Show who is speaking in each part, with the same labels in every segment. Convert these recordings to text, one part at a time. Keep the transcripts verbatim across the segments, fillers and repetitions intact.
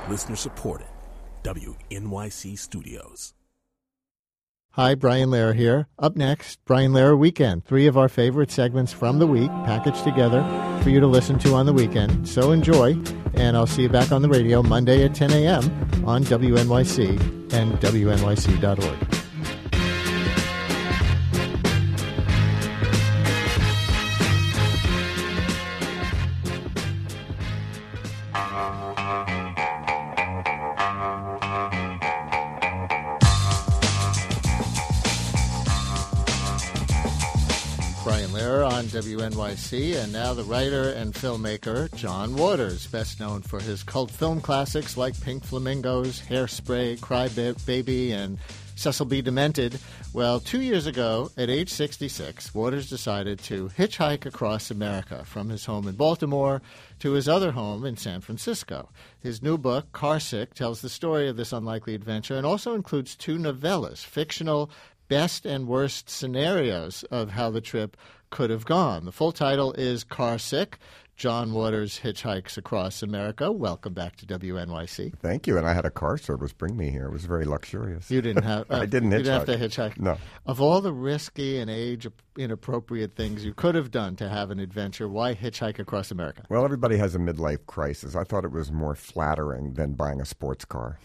Speaker 1: Listener supported. W N Y C Studios.
Speaker 2: Hi, Brian Lehrer here. Up next, Brian Lehrer Weekend. Three of our favorite segments from the week packaged together for you to listen to on the weekend. So enjoy, and I'll see you back on the radio Monday at ten a.m. on W N Y C and W N Y C dot org. W N Y C, and now the writer and filmmaker John Waters, best known for his cult film classics like Pink Flamingos, Hairspray, Cry Baby, and Cecil B. Demented. Well, two years ago, at age sixty-six, Waters decided to hitchhike across America from his home in Baltimore to his other home in San Francisco. His new book, Carsick, tells the story of this unlikely adventure and also includes two novellas, fictional best and worst scenarios of how the trip could have gone. The full title is Carsick, John Waters Hitchhikes Across America. Welcome back to W N Y C.
Speaker 3: Thank you. And I had a car service bring me here. It was very luxurious.
Speaker 2: You didn't have... Uh,
Speaker 3: I didn't hitchhike.
Speaker 2: You didn't have to hitchhike.
Speaker 3: No.
Speaker 2: Of all the risky and age-inappropriate things you could have done to have an adventure, why hitchhike across America?
Speaker 3: Well, everybody has a midlife crisis. I thought it was more flattering than buying a sports car.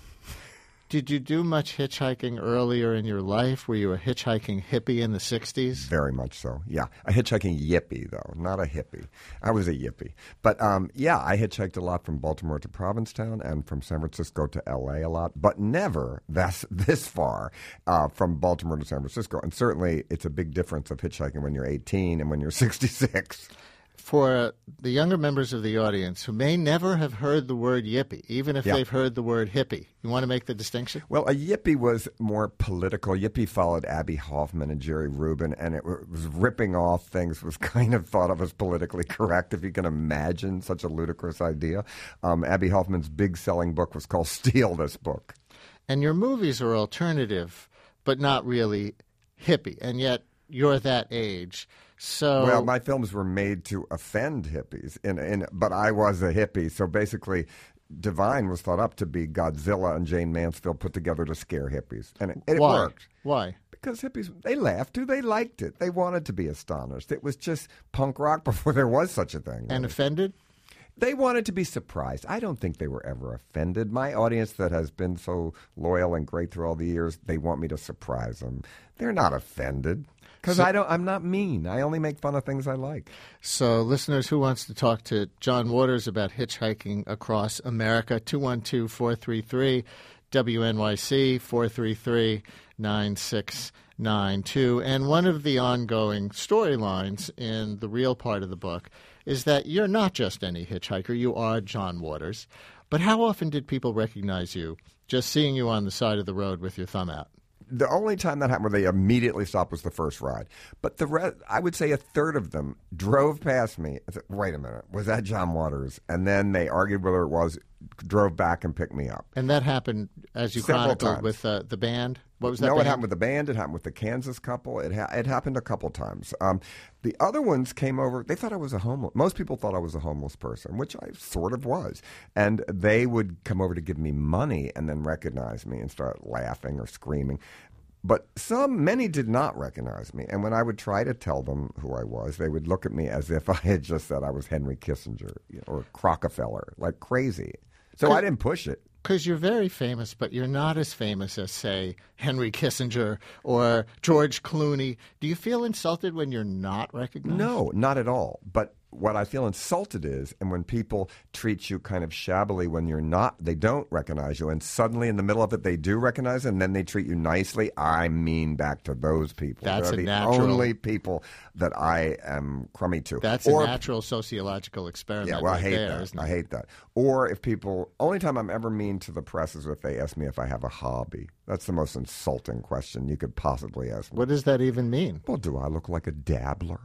Speaker 2: Did you do much hitchhiking earlier in your life? Were you a hitchhiking hippie in the sixties?
Speaker 3: Very much so, yeah. A hitchhiking yippie, though, not a hippie. I was a yippie. But, um, yeah, I hitchhiked a lot from Baltimore to Provincetown and from San Francisco to L A a lot, but never that's this far uh, from Baltimore to San Francisco. And certainly it's a big difference of hitchhiking when you're eighteen and when you're sixty-six.
Speaker 2: For the younger members of the audience who may never have heard the word yippie, even if
Speaker 3: yeah.
Speaker 2: they've heard the word hippie, you want to make the distinction?
Speaker 3: Well, a yippie was more political. Yippie followed Abbie Hoffman and Jerry Rubin, and it was ripping off things, was kind of thought of as politically correct, if you can imagine such a ludicrous idea. Um, Abbie Hoffman's big selling book was called Steal This Book.
Speaker 2: And your movies are alternative, but not really hippie, and yet you're that age. So,
Speaker 3: well, my films were made to offend hippies, in, in, but I was a hippie. So basically, Divine was thought up to be Godzilla and Jane Mansfield put together to scare hippies. And it, it
Speaker 2: Why?
Speaker 3: worked.
Speaker 2: Why?
Speaker 3: Because hippies, they laughed too. They liked it. They wanted to be astonished. It was just punk rock before there was such a thing.
Speaker 2: And offended?
Speaker 3: They wanted to be surprised. I don't think they were ever offended. My audience that has been so loyal and great through all the years, they want me to surprise them. They're not offended. Because so, I don't, I'm not mean. I only make fun of things I like.
Speaker 2: So, listeners, who wants to talk to John Waters about hitchhiking across America? two one two, four three three, W N Y C, four three three, nine six nine two. And one of the ongoing storylines in the real part of the book is that you're not just any hitchhiker. You are John Waters. But how often did people recognize you just seeing you on the side of the road with your thumb out?
Speaker 3: The only time that happened where they immediately stopped was the first ride. But the rest, I would say a third of them drove past me. I said, wait a minute, was that John Waters? And then they argued whether it was, drove back and picked me up.
Speaker 2: And that happened, as you
Speaker 3: Several
Speaker 2: chronicled,
Speaker 3: times.
Speaker 2: with uh, the band? What was that
Speaker 3: No,
Speaker 2: band?
Speaker 3: it happened with the band. It happened with the Kansas couple. It ha- it happened a couple times. Um, the other ones came over. They thought I was a homeless. Most people thought I was a homeless person, which I sort of was. And they would come over to give me money and then recognize me and start laughing or screaming. But some, many did not recognize me. And when I would try to tell them who I was, they would look at me as if I had just said I was Henry Kissinger, you know, or Rockefeller, like crazy. So I didn't push it.
Speaker 2: Because you're very famous, but you're not as famous as, say, Henry Kissinger or George Clooney. Do you feel insulted when you're not recognized?
Speaker 3: No, not at all. But what I feel insulted is, and when people treat you kind of shabbily when you're not, they don't recognize you, and suddenly in the middle of it they do recognize, and then they treat you nicely. I mean back to those people.
Speaker 2: That's
Speaker 3: They're
Speaker 2: a
Speaker 3: the
Speaker 2: natural,
Speaker 3: only people that I am crummy to.
Speaker 2: That's or, a natural sociological experiment.
Speaker 3: Yeah, well,
Speaker 2: right
Speaker 3: I hate
Speaker 2: there,
Speaker 3: that.
Speaker 2: isn't it?
Speaker 3: I hate that. Or if people, only time I'm ever mean to the press is if they ask me if I have a hobby. That's the most insulting question you could possibly ask me.
Speaker 2: What does that even mean?
Speaker 3: Well, do I look like a dabbler?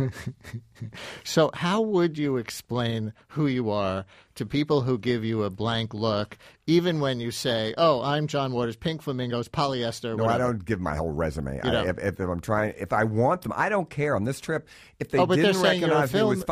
Speaker 2: So how would you explain who you are to people who give you a blank look, even when you say, oh, I'm John Waters, Pink Flamingos, polyester,
Speaker 3: No,
Speaker 2: whatever.
Speaker 3: I don't give my whole resume.
Speaker 2: You
Speaker 3: I, if, if I'm trying, if I want them, I don't care on this trip. If they
Speaker 2: oh, but
Speaker 3: didn't
Speaker 2: they're saying you're a
Speaker 3: recognize me, it
Speaker 2: film-
Speaker 3: was fine.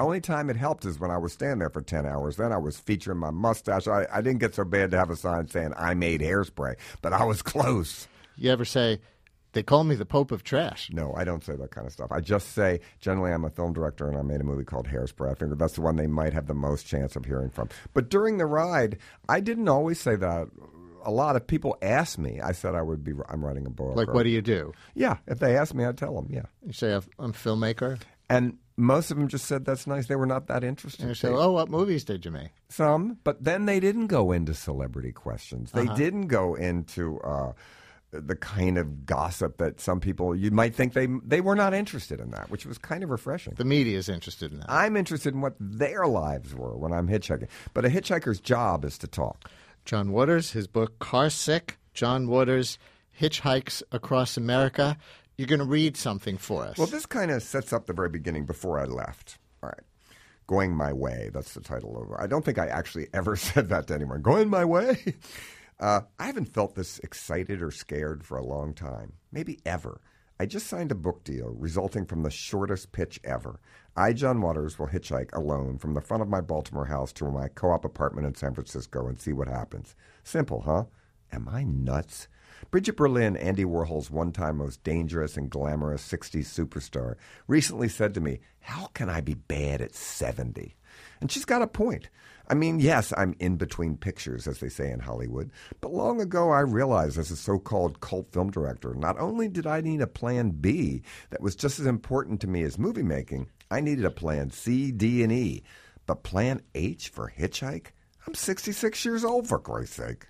Speaker 3: only time it helped is when I was standing there for ten hours. Then I was featuring my mustache. I, I didn't get so bad to have a sign saying I made Hairspray, but I was close.
Speaker 2: You ever say, they call me the Pope of Trash?
Speaker 3: No, I don't say that kind of stuff. I just say, generally, I'm a film director, and I made a movie called Hairspray. I figured that's the one they might have the most chance of hearing from. But during the ride, I didn't always say that. A lot of people asked me. I said I would be. I'm writing a book.
Speaker 2: Like,
Speaker 3: or,
Speaker 2: what do you do?
Speaker 3: Yeah, if they asked me, I'd tell them. Yeah.
Speaker 2: You say I'm a filmmaker,
Speaker 3: and most of them just said that's nice. They were not that interested.
Speaker 2: And you say, oh, what movies did you make?
Speaker 3: Some, but then they didn't go into celebrity questions. They
Speaker 2: uh-huh.
Speaker 3: didn't go into uh, the kind of gossip that some people you might think they they were not interested in that, which was kind of refreshing.
Speaker 2: The media is interested in that.
Speaker 3: I'm interested in what their lives were when I'm hitchhiking. But a hitchhiker's job is to talk.
Speaker 2: John Waters, his book, Car Sick, John Waters, Hitchhikes Across America. You're going to read something for us.
Speaker 3: Well, this kind of sets up the very beginning before I left. All right. Going My Way, that's the title of it. I don't think I actually ever said that to anyone. Going My Way? Uh, I haven't felt this excited or scared for a long time, maybe ever. I just signed a book deal resulting from the shortest pitch ever. I, John Waters, will hitchhike alone from the front of my Baltimore house to my co-op apartment in San Francisco and see what happens. Simple, huh? Am I nuts? Bridget Berlin, Andy Warhol's one-time most dangerous and glamorous sixties superstar, recently said to me, how can I be bad at seventy? And she's got a point. I mean, yes, I'm in between pictures, as they say in Hollywood, but long ago I realized as a so-called cult film director, not only did I need a plan B that was just as important to me as movie making, I needed a plan C, D, and E. But plan H for hitchhike? I'm sixty-six years old, for Christ's sake.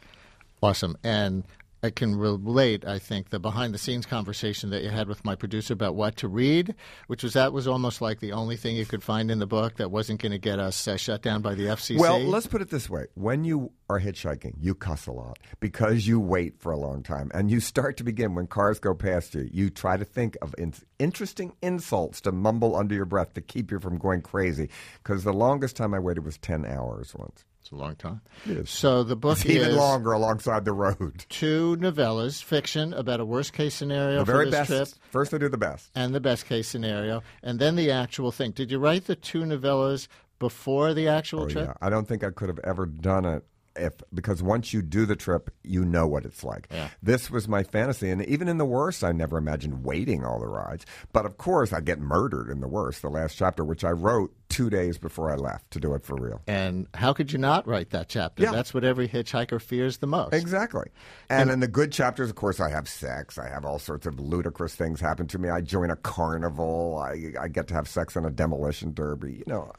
Speaker 2: Awesome. And I can relate, I think, the behind-the-scenes conversation that you had with my producer about what to read, which was that was almost like the only thing you could find in the book that wasn't going to get us uh, shut down by the F C C.
Speaker 3: Well, let's put it this way. When you are hitchhiking, you cuss a lot because you wait for a long time. And you start to begin, when cars go past you, you try to think of in- interesting insults to mumble under your breath to keep you from going crazy. Because the longest time I waited was ten hours once.
Speaker 2: It's a long time.
Speaker 3: It is.
Speaker 2: So the book
Speaker 3: it's
Speaker 2: is
Speaker 3: even longer alongside the road.
Speaker 2: Two novellas, fiction about a worst-case scenario
Speaker 3: the
Speaker 2: for
Speaker 3: very
Speaker 2: this
Speaker 3: best.
Speaker 2: trip.
Speaker 3: First I do the best.
Speaker 2: And the best-case scenario. And then the actual thing. Did you write the two novellas before the actual
Speaker 3: oh,
Speaker 2: trip?
Speaker 3: Yeah. I don't think I could have ever done it. If, because once you do the trip, you know what it's like.
Speaker 2: Yeah.
Speaker 3: This was my fantasy. And even in the worst, I never imagined waiting all the rides. But of course, I get murdered in the worst, the last chapter, which I wrote two days before I left to do it for real.
Speaker 2: And how could you not write that chapter?
Speaker 3: Yeah.
Speaker 2: That's what every hitchhiker fears the most.
Speaker 3: Exactly. And in the good chapters, of course, I have sex. I have all sorts of ludicrous things happen to me. I join a carnival. I, I get to have sex in a demolition derby. You know.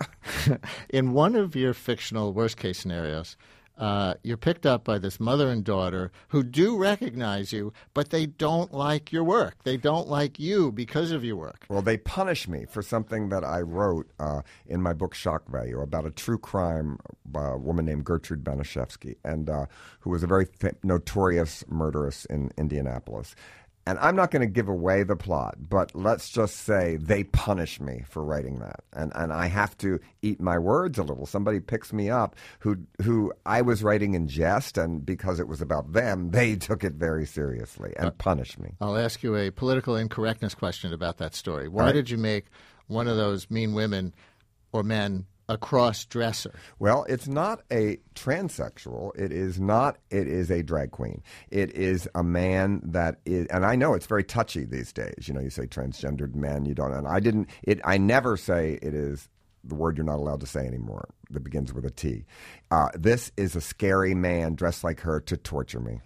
Speaker 2: In one of your fictional worst-case scenarios, Uh, you're picked up by this mother and daughter who do recognize you, but they don't like your work. They don't like you because of your work.
Speaker 3: Well, they punish me for something that I wrote uh, in my book Shock Value about a true crime uh, woman named Gertrude Banishevsky, and uh, who was a very fa- notorious murderess in Indianapolis. And I'm not going to give away the plot, but let's just say they punish me for writing that. And and I have to eat my words a little. Somebody picks me up who who I was writing in jest, and because it was about them, they took it very seriously and uh, punished me.
Speaker 2: I'll ask you a political incorrectness question about that story. Why
Speaker 3: right.
Speaker 2: did you make one of those mean women or men a cross-dresser?
Speaker 3: Well, it's not a transsexual. It is not. It is a drag queen. It is a man that is, and I know it's very touchy these days. You know, you say transgendered men. You don't. And I didn't. It. I never say it is the word you're not allowed to say anymore. That begins with a T. Uh, this is a scary man dressed like her to torture me.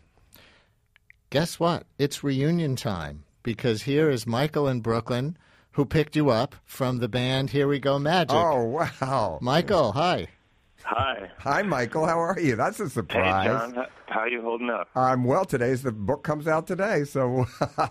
Speaker 2: Guess what? It's reunion time, because here is Michael in Brooklyn, who picked you up from the band Here We Go Magic.
Speaker 3: Oh, wow.
Speaker 2: Michael, hi.
Speaker 4: Hi.
Speaker 3: Hi, Michael. How are you? That's a surprise.
Speaker 4: Hey, John. How are you holding up?
Speaker 3: I'm well. Today's the book comes out today, so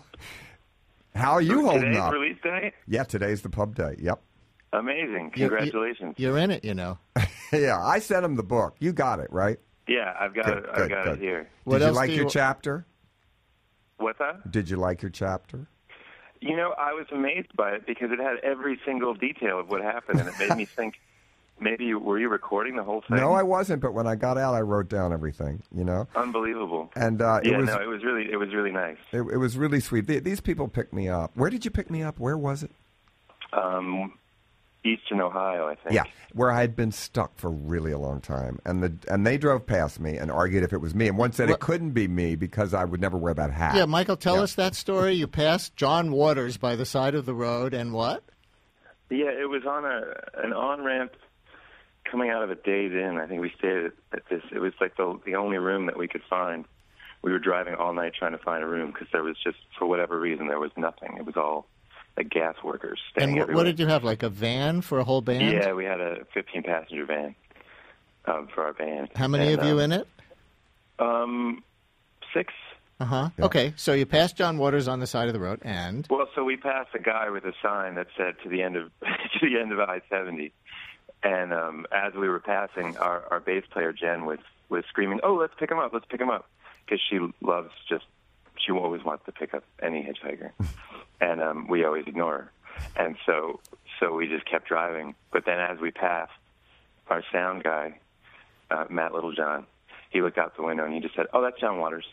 Speaker 3: how are you holding
Speaker 4: Today's
Speaker 3: up?
Speaker 4: Release day?
Speaker 3: Yeah, today's the pub day. Yep.
Speaker 4: Amazing. Congratulations.
Speaker 2: You're in it, you know.
Speaker 3: Yeah, I sent him the book. You got it, right?
Speaker 4: Yeah, I've got
Speaker 3: good,
Speaker 4: it.
Speaker 3: Good,
Speaker 4: I've got
Speaker 3: good.
Speaker 4: it here.
Speaker 2: What
Speaker 3: Did you
Speaker 2: else
Speaker 3: like
Speaker 2: do
Speaker 3: your
Speaker 2: you...
Speaker 3: chapter?
Speaker 4: What's that?
Speaker 3: Did you like your chapter?
Speaker 4: You know, I was amazed by it because it had every single detail of what happened, and it made me think, maybe, you, were you recording the whole thing?
Speaker 3: No, I wasn't, but when I got out, I wrote down everything, you know?
Speaker 4: Unbelievable.
Speaker 3: And uh,
Speaker 4: yeah,
Speaker 3: it was,
Speaker 4: no, it was really, it was really nice.
Speaker 3: It, it was really sweet. These people picked me up. Where did you pick me up? Where was it?
Speaker 4: Um, Eastern Ohio, I think.
Speaker 3: Yeah, where I had been stuck for really a long time. And the and they drove past me and argued if it was me. And one said
Speaker 2: Well-
Speaker 3: it couldn't be me because I would never wear that hat.
Speaker 2: Yeah, Michael, tell
Speaker 3: Yeah.
Speaker 2: us that story. You passed John Waters by the side of the road, and what?
Speaker 4: Yeah, it was on a an on ramp coming out of a Days Inn. I think we stayed at, at this. It was like the the only room that we could find. We were driving all night trying to find a room because there was just, for whatever reason, there was nothing. It was all like gas workers staying
Speaker 2: And wh-
Speaker 4: everywhere.
Speaker 2: what did you have, like a van for a whole band?
Speaker 4: Yeah, we had a fifteen passenger van um, for our band.
Speaker 2: How many
Speaker 4: And,
Speaker 2: of you
Speaker 4: um,
Speaker 2: in it?
Speaker 4: Um, six.
Speaker 2: Uh-huh.
Speaker 3: Yeah.
Speaker 2: Okay, so you passed John Waters on the side of the road, and?
Speaker 4: Well, so we passed a guy with a sign that said to the end of to the end of I seventy, and um, as we were passing, our, our bass player Jen was was screaming, "Oh, let's pick him up! Let's pick him up!" Because she loves just she always wants to pick up any hitchhiker, and um, we always ignore her, and so so we just kept driving. But then as we passed, our sound guy, uh, Matt Littlejohn, he looked out the window and he just said, "Oh, that's John Waters,"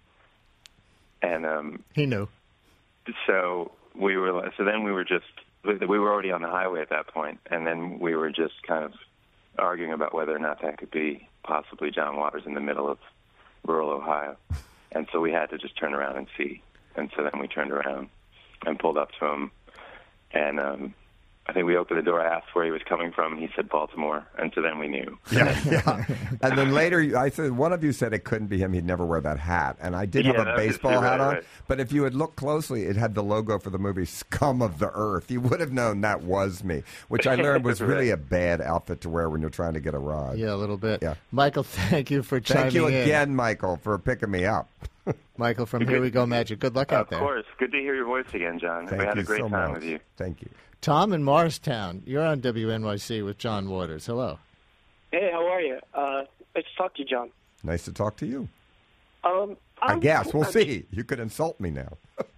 Speaker 4: and um,
Speaker 2: He knew.
Speaker 4: so we were so then we were just we were already on the highway at that point, and then we were just kind of arguing about whether or not that could be possibly John Waters in the middle of rural Ohio, and so we had to just turn around and see. And so then we turned around and pulled up to him, and um, I think we opened the door. I asked where he was coming from, and he said Baltimore, and so then we knew.
Speaker 3: Yeah, yeah. And then later, I said one of you said it couldn't be him. He'd never wear that hat, and I did
Speaker 4: Yeah,
Speaker 3: have a
Speaker 4: that was
Speaker 3: baseball
Speaker 4: right,
Speaker 3: hat on.
Speaker 4: right.
Speaker 3: But if you had looked closely, it had the logo for the movie Scum of the Earth. You would have known that was me, which I learned was really a bad outfit to wear when you're trying to get a ride.
Speaker 2: Yeah, a little bit.
Speaker 3: Yeah.
Speaker 2: Michael, thank you for chiming
Speaker 3: Thank you
Speaker 2: in.
Speaker 3: again, Michael, for picking me up.
Speaker 2: Michael from Here We Go Magic. Good luck out
Speaker 4: Of
Speaker 2: there.
Speaker 4: course, good to hear your voice again, John.
Speaker 3: Thank
Speaker 4: we had
Speaker 3: you
Speaker 4: a great
Speaker 3: so
Speaker 4: time
Speaker 3: much.
Speaker 4: with you.
Speaker 3: Thank you.
Speaker 2: Tom in Morristown, you're on W N Y C with John Waters. Hello.
Speaker 5: Hey, how are you? Uh, nice to talk to you, John.
Speaker 3: Nice to talk to you.
Speaker 5: Um,
Speaker 3: I
Speaker 5: I'm,
Speaker 3: guess. We'll
Speaker 5: I'm,
Speaker 3: see. You could insult me now.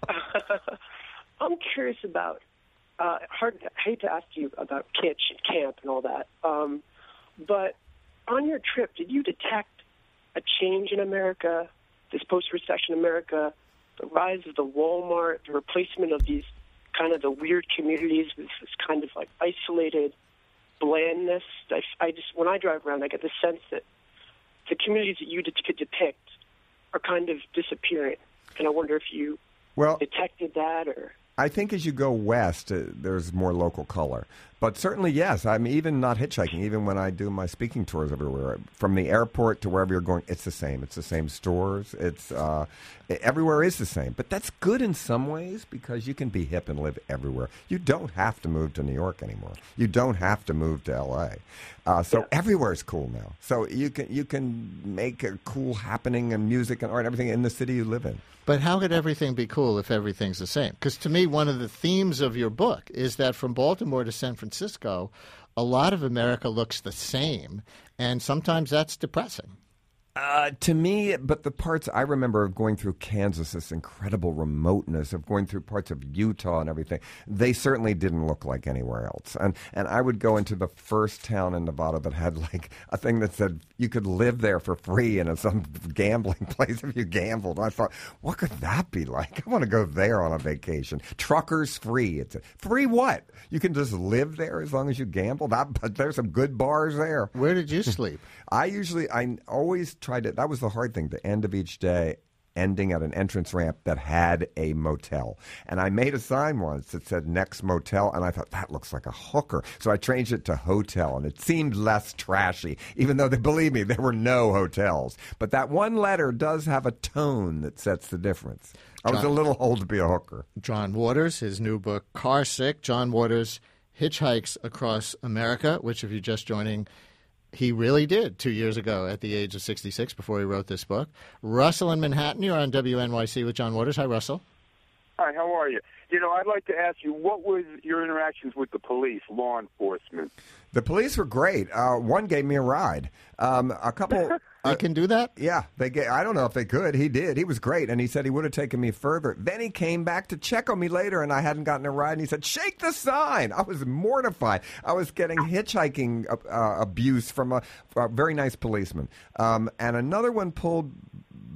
Speaker 5: I'm curious about. Uh, hard. I hate to ask you about kitsch and camp and all that. Um, but on your trip, did you detect a change in America, this post-recession America, the rise of the Walmart, the replacement of these kind of the weird communities with this kind of like isolated blandness? I, I just when I drive around, I get the sense that the communities that you de- could depict are kind of disappearing, and I wonder if you
Speaker 3: Well,
Speaker 5: detected that or.
Speaker 3: I think as you go west, uh, there's more local color. But certainly, yes. I'm even not hitchhiking. Even when I do my speaking tours everywhere, from the airport to wherever you're going, it's the same. It's the same stores. It's uh, everywhere is the same. But that's good in some ways because you can be hip and live everywhere. You don't have to move to New York anymore. You don't have to move to L A. Uh, so
Speaker 5: Yeah.
Speaker 3: everywhere is cool now. So you can you can make a cool happening and music and art and everything in the city you live in.
Speaker 2: But how could everything be cool if everything's the same? Because to me, one of the themes of your book is that from Baltimore to San Francisco, a lot of America looks the same, and sometimes that's depressing.
Speaker 3: Uh, to me, but the parts I remember of going through Kansas, this incredible remoteness of going through parts of Utah and everything, they certainly didn't look like anywhere else. And and I would go into the first town in Nevada that had like a thing that said you could live there for free in a, some gambling place if you gambled. I thought, what could that be like? I want to go there on a vacation. Truckers free. It's a, free what? You can just live there as long as you gamble. That, but there's some good bars there.
Speaker 2: Where did you sleep?
Speaker 3: I usually, I always tried to, that was the hard thing, the end of each day, ending at an entrance ramp that had a motel. And I made a sign once that said next motel, and I thought, that looks like a hooker. So I changed it to hotel, and it seemed less trashy, even though, they believe me, there were no hotels. But that one letter does have a tone that sets the difference. I was a little old to be a hooker.
Speaker 2: John Waters, his new book, Car Sick. John Waters hitchhikes across America, which if you're just joining, he really did two years ago at the age of sixty-six before he wrote this book. Russell in Manhattan, you're on W N Y C with John Waters. Hi, Russell.
Speaker 6: Hi, how are you? You know, I'd like to ask you, what was your interactions with the police, law enforcement?
Speaker 3: The police were great. Uh, one gave me a ride. Um, a couple...
Speaker 2: I can do that?
Speaker 3: Yeah, they get, I don't know if they could. He did. He was great, and he said he would have taken me further. Then he came back to check on me later, and I hadn't gotten a ride, and he said, shake the sign. I was mortified. I was getting hitchhiking uh, abuse from a, a very nice policeman. Um, and another one pulled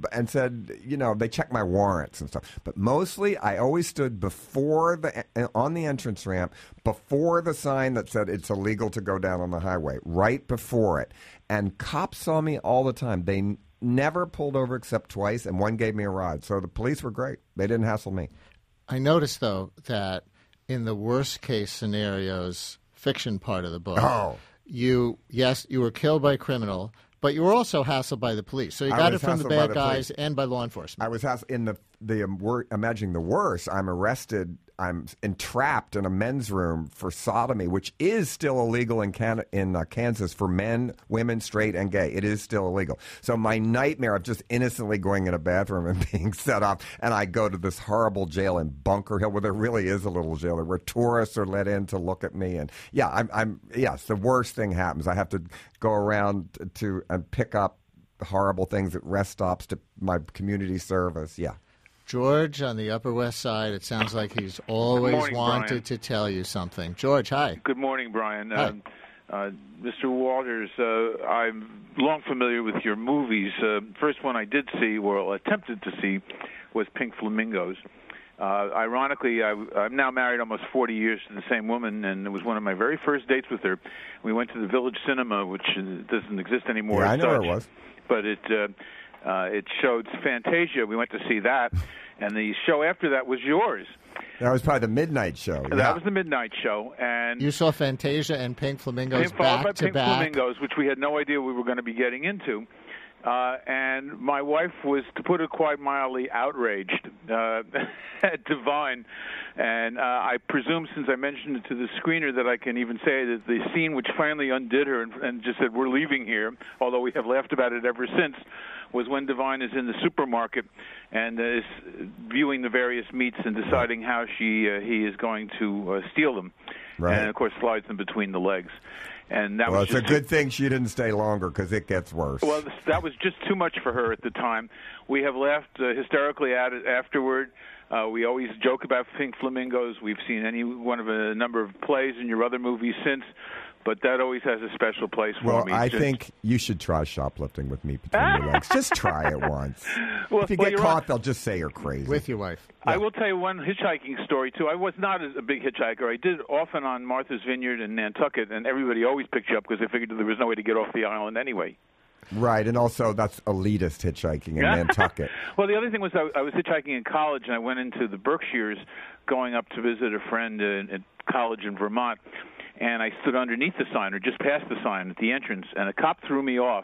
Speaker 3: and said, you know, they checked my warrants and stuff. But mostly, I always stood before the on the entrance ramp, before the sign that said it's illegal to go down on the highway, right before it. And cops saw me all the time. They n- never pulled over except twice, and one gave me a ride. So the police were great. They didn't hassle me.
Speaker 2: I noticed, though, that in the worst case scenarios, fiction part of the book,
Speaker 3: Oh.
Speaker 2: you, yes, you were killed by a criminal, but you were also hassled by the police. So you
Speaker 3: I
Speaker 2: got it
Speaker 3: was
Speaker 2: from the
Speaker 3: hassled by
Speaker 2: bad
Speaker 3: the
Speaker 2: guys
Speaker 3: police.
Speaker 2: and by law enforcement.
Speaker 3: I was hassled in the the um, wor- imagining the worst. I'm arrested. I'm entrapped in a men's room for sodomy, which is still illegal in Can- in uh, Kansas for men, women, straight, and gay. It is still illegal. So my nightmare of just innocently going in a bathroom and being set off, and I go to this horrible jail in Bunker Hill, where there really is a little jail where tourists are let in to look at me. And yeah, I'm, I'm yes, the worst thing happens. I have to go around to and pick up horrible things at rest stops to my community service. Yeah.
Speaker 2: George on the Upper West Side, it sounds like he's always
Speaker 7: morning,
Speaker 2: wanted
Speaker 7: Brian.
Speaker 2: to tell you something. George, hi.
Speaker 7: Good morning, Brian.
Speaker 2: Hi.
Speaker 7: Uh, uh, Mister Walters, uh, I'm long familiar with your movies. Uh, first one I did see, or attempted to see, was Pink Flamingos. Uh, ironically, I, I'm now married almost forty years to the same woman, and it was one of my very first dates with her. We went to the Village Cinema, which uh, doesn't exist anymore.
Speaker 3: Yeah, I
Speaker 7: as
Speaker 3: know where
Speaker 7: such,
Speaker 3: it was.
Speaker 7: But it uh, uh, it showed Fantasia. We went to see that, and the show after that was yours.
Speaker 3: That was probably the midnight show.
Speaker 7: That
Speaker 3: yeah.
Speaker 7: was the midnight show, and
Speaker 2: You saw Fantasia and Pink Flamingos
Speaker 7: Pink, followed by
Speaker 2: back to
Speaker 7: Pink
Speaker 2: back.
Speaker 7: Flamingos, which we had no idea we were going to be getting into. Uh, and my wife was, to put it quite mildly, outraged uh, at Divine. And uh, I presume, since I mentioned it to the screener, that I can even say that the scene which finally undid her and, and just said, "We're leaving here," although we have laughed about it ever since, was when Divine is in the supermarket and uh, is viewing the various meats and deciding how she uh, he is going to uh, steal them.
Speaker 3: Right.
Speaker 7: And, of course, slides them between the legs. And that
Speaker 3: Well,
Speaker 7: was
Speaker 3: it's a
Speaker 7: just
Speaker 3: good thing she didn't stay longer because it gets worse.
Speaker 7: Well, this, that was just too much for her at the time. We have laughed uh, hysterically at it afterward. Uh, we always joke about Pink Flamingos. We've seen any one of a number of plays in your other movies since, but that always has a special place for
Speaker 3: well,
Speaker 7: me.
Speaker 3: I
Speaker 7: Just-
Speaker 3: think you should try shoplifting with me between your legs. Just try it once.
Speaker 7: Well,
Speaker 3: if you
Speaker 7: well,
Speaker 3: get
Speaker 7: you're
Speaker 3: caught,
Speaker 7: right.
Speaker 3: they'll just say you're crazy.
Speaker 2: With your wife.
Speaker 7: I will tell you one hitchhiking story, too. I was not a big hitchhiker. I did it often on Martha's Vineyard in Nantucket, and everybody always picked you up because they figured there was no way to get off the island anyway.
Speaker 3: Right, and also that's elitist hitchhiking in Nantucket.
Speaker 7: Well, the other thing was I, I was hitchhiking in college, and I went into the Berkshires going up to visit a friend in, at college in Vermont, and I stood underneath the sign, or just past the sign at the entrance, and a cop threw me off.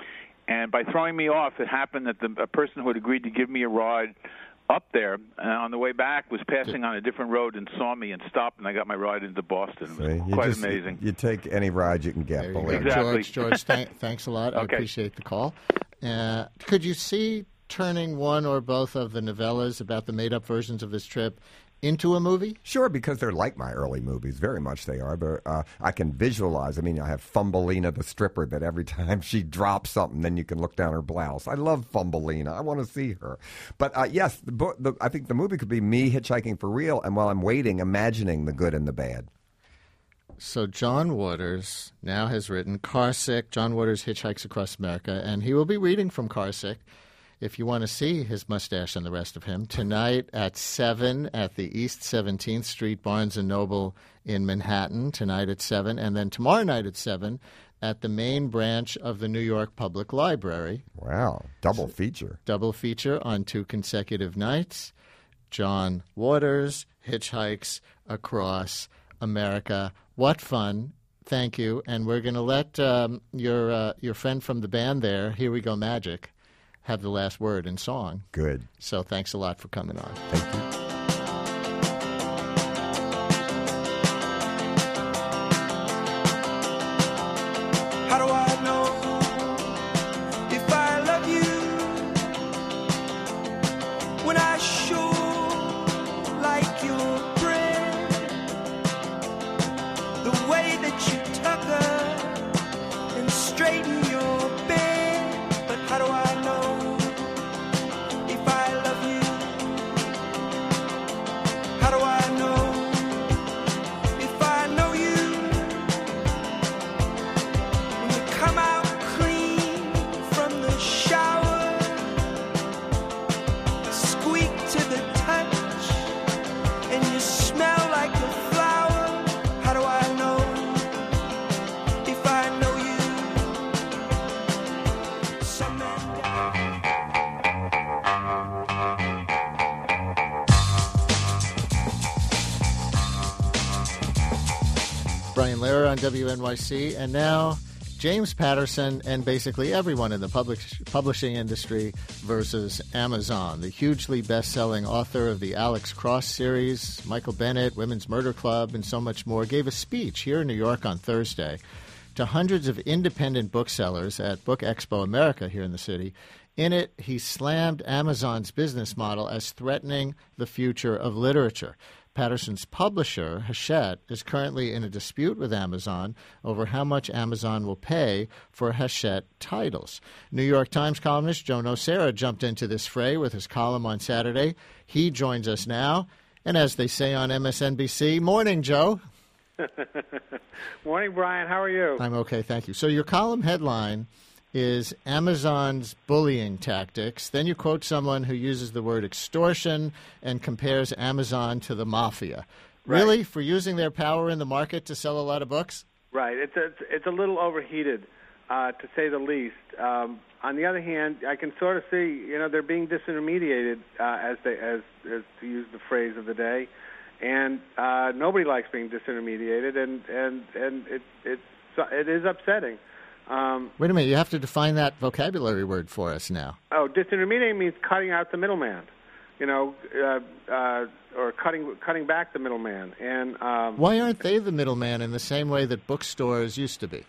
Speaker 7: And by throwing me off, it happened that the a person who had agreed to give me a ride up there, uh, on the way back, was passing on a different road and saw me and stopped, and I got my ride into Boston. It was
Speaker 3: See, you
Speaker 7: quite
Speaker 3: just-
Speaker 7: amazing.
Speaker 3: You take any ride you can get.
Speaker 2: There you
Speaker 3: believe
Speaker 2: go.
Speaker 3: me.
Speaker 7: Exactly.
Speaker 2: George, George, thank, thanks a lot. I
Speaker 7: Okay.
Speaker 2: appreciate the call. Uh, could you see turning one or both of the novellas about the made-up versions of this trip into a movie?
Speaker 3: Sure, because they're like my early movies. Very much they are. But uh, I can visualize. I mean, I have Fumbleina the stripper that every time she drops something, then you can look down her blouse. I love Fumbleina. I want to see her. But uh, yes, the book, the, I think the movie could be me hitchhiking for real, and while I'm waiting, imagining the good and the bad.
Speaker 2: So John Waters now has written Car Sick, John Waters Hitchhikes Across America, and he will be reading from Car Sick. If you want to see his mustache and the rest of him, tonight at seven at the East seventeenth Street Barnes and Noble in Manhattan, tonight at seven, and then tomorrow night at seven at the main branch of the New York Public Library.
Speaker 3: Wow, double feature.
Speaker 2: Double feature on two consecutive nights. John Waters, Hitchhikes Across America. What fun. Thank you. And we're going to let um, your uh, your friend from the band there, Here We Go Magic, have the last word in song.
Speaker 3: Good.
Speaker 2: So thanks a lot for coming on.
Speaker 3: Thank you.
Speaker 8: How do I know if I love you when I sure like your breath, the way that you tuck her and straighten your bed? But how do I know if I love you? How do I know if I know you? Come out clean from the shower
Speaker 2: on W N Y C. And now, James Patterson and basically everyone in the public, publishing industry versus Amazon. The hugely best-selling author of the Alex Cross series, Michael Bennett, Women's Murder Club, and so much more, gave a speech here in New York on Thursday to hundreds of independent booksellers at Book Expo America here in the city. In it, he slammed Amazon's business model as threatening the future of literature. Patterson's publisher, Hachette, is currently in a dispute with Amazon over how much Amazon will pay for Hachette titles. New York Times columnist Joe Nocera jumped into this fray with his column on Saturday. He joins us now, and as they say on M S N B C, morning, Joe.
Speaker 9: Morning, Brian. How are you?
Speaker 2: I'm okay, thank you. So your column headline is Amazon's bullying tactics. Then you quote someone who uses the word extortion and compares Amazon to the mafia.
Speaker 9: Right.
Speaker 2: Really? For using their power in the market to sell a lot of books?
Speaker 9: Right. It's a, it's a little overheated, uh, to say the least. Um, on the other hand, I can sort of see, you know, they're being disintermediated, uh, as they as, as to use the phrase of the day, and uh, nobody likes being disintermediated, and and and it it's it is upsetting. Um,
Speaker 2: Wait a minute, you have to define that vocabulary word for us now.
Speaker 9: Oh, disintermediating means cutting out the middleman, you know, uh, uh, or cutting cutting back the middleman. And um,
Speaker 2: why aren't they the middleman in the same way that bookstores used to be?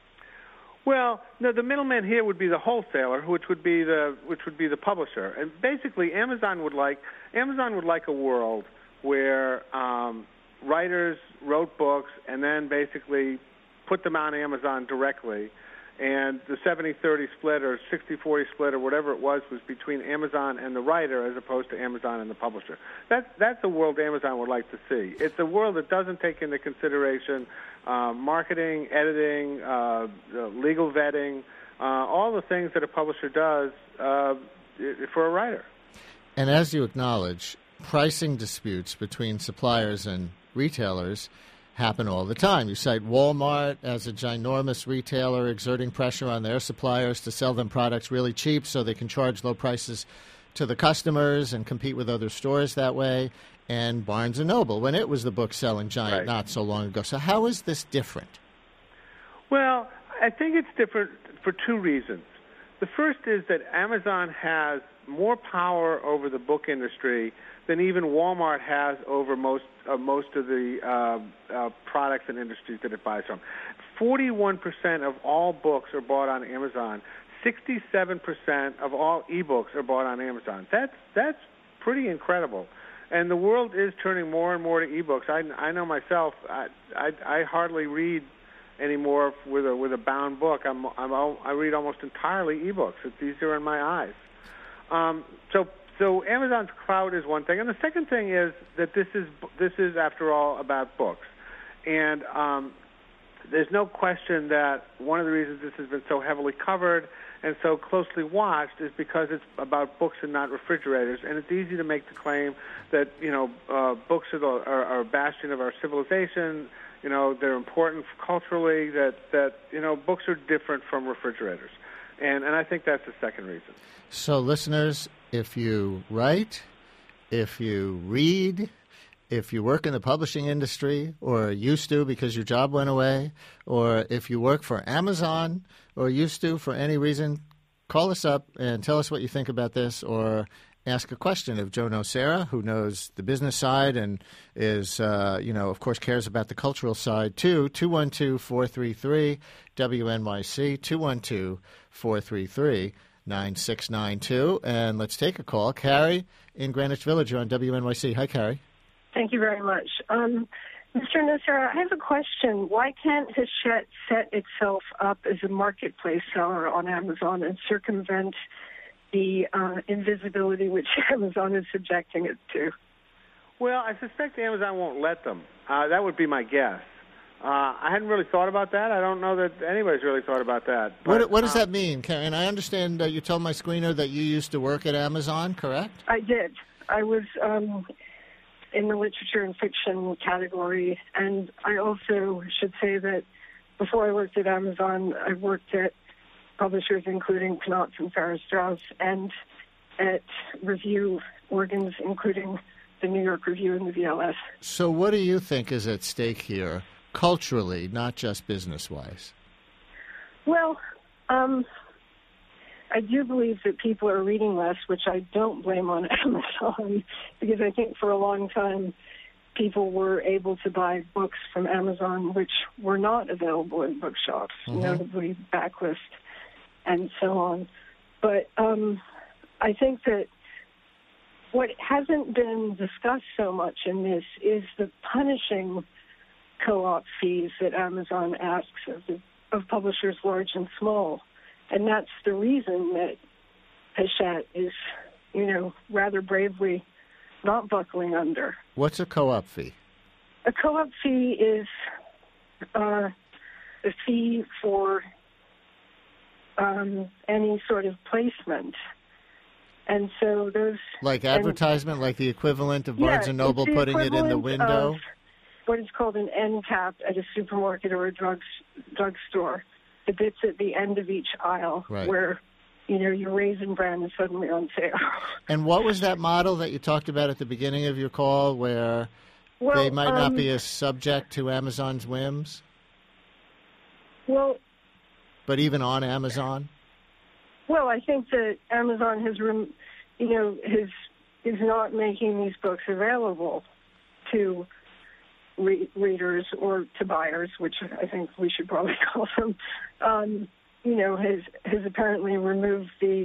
Speaker 9: Well, no, the middleman here would be the wholesaler, which would be the which would be the publisher. And basically, Amazon would like Amazon would like a world where um, writers wrote books and then basically put them on Amazon directly. And the seventy thirty split or sixty forty split or whatever it was was between Amazon and the writer as opposed to Amazon and the publisher. That's, that's a world Amazon would like to see. It's a world that doesn't take into consideration uh, marketing, editing, uh, legal vetting, uh, all the things that a publisher does uh, for a writer.
Speaker 2: And as you acknowledge, pricing disputes between suppliers and retailers happen all the time. You cite Walmart as a ginormous retailer exerting pressure on their suppliers to sell them products really cheap so they can charge low prices to the customers and compete with other stores that way, and Barnes and Noble when it was the book-selling giant
Speaker 9: right.
Speaker 2: not so long ago. So how is this different?
Speaker 9: Well, I think it's different for two reasons. The first is that Amazon has more power over the book industry than even Walmart has over most uh, most of the uh, uh, products and industries that it buys from. forty-one percent of all books are bought on Amazon. sixty-seven percent of all e-books are bought on Amazon. That's that's pretty incredible. And the world is turning more and more to e-books. I, I know myself. I, I I hardly read anymore with a with a bound book. I'm, I'm I read almost entirely e-books. It's easier in my eyes. Um, so. So Amazon's clout is one thing, and the second thing is that this is this is after all about books, and um, there's no question that one of the reasons this has been so heavily covered and so closely watched is because it's about books and not refrigerators, and it's easy to make the claim that you know uh, books are, the, are, are a bastion of our civilization. You know they're important culturally. That that you know books are different from refrigerators, and and I think that's the second reason.
Speaker 2: So, listeners, if you write, if you read, if you work in the publishing industry or used to because your job went away, or if you work for Amazon or used to for any reason, call us up and tell us what you think about this, or ask a question of Joe Nocera, who knows the business side and is, uh, you know, of course, cares about the cultural side, too. two one two, four three three, W N Y C, two one two, four three three, nine six nine two. And let's take a call. Carrie in Greenwich Village, you're on W N Y C. Hi, Carrie.
Speaker 10: Thank you very much. Um, Mister Nocera, I have a question. Why can't Hachette set itself up as a marketplace seller on Amazon and circumvent the uh, invisibility which Amazon is subjecting it to?
Speaker 9: Well, I suspect Amazon won't let them. Uh, that would be my guess. Uh, I hadn't really thought about that. I don't know that anybody's really thought about that. But,
Speaker 2: what, what does
Speaker 9: uh,
Speaker 2: that mean, Karen? I understand uh, you told my screener that you used to work at Amazon, correct?
Speaker 10: I did. I was um, in the literature and fiction category, and I also should say that before I worked at Amazon, I worked at publishers including Knopf and Farrar Straus, and at review organs including the New York Review and the V L S.
Speaker 2: So what do you think is at stake here culturally, not just business-wise?
Speaker 10: Well, um, I do believe that people are reading less, which I don't blame on Amazon, because I think for a long time people were able to buy books from Amazon which were not available in bookshops, mm-hmm. notably Backlist and so on. But um, I think that what hasn't been discussed so much in this is the punishing co-op fees that Amazon asks of, the, of publishers large and small. And that's the reason that Hachette is, you know, rather bravely not buckling under.
Speaker 2: What's a co-op fee?
Speaker 10: A co-op fee is uh, a fee for um, any sort of placement. And so those...
Speaker 2: Like advertisement, and, like the equivalent of Barnes
Speaker 10: yeah,
Speaker 2: and Noble putting it in the window?
Speaker 10: What is called an end cap at a supermarket or a drug drugstore. The bits at the end of each aisle
Speaker 2: right.
Speaker 10: where, you know, your Raisin Bran is suddenly on sale.
Speaker 2: And what was that model that you talked about at the beginning of your call where
Speaker 10: well,
Speaker 2: they might
Speaker 10: um,
Speaker 2: not be as subject to Amazon's whims?
Speaker 10: Well...
Speaker 2: But even on Amazon?
Speaker 10: Well, I think that Amazon has, you know, has, is not making these books available to re- readers or to buyers, which I think we should probably call them. Um, you know, has has apparently removed the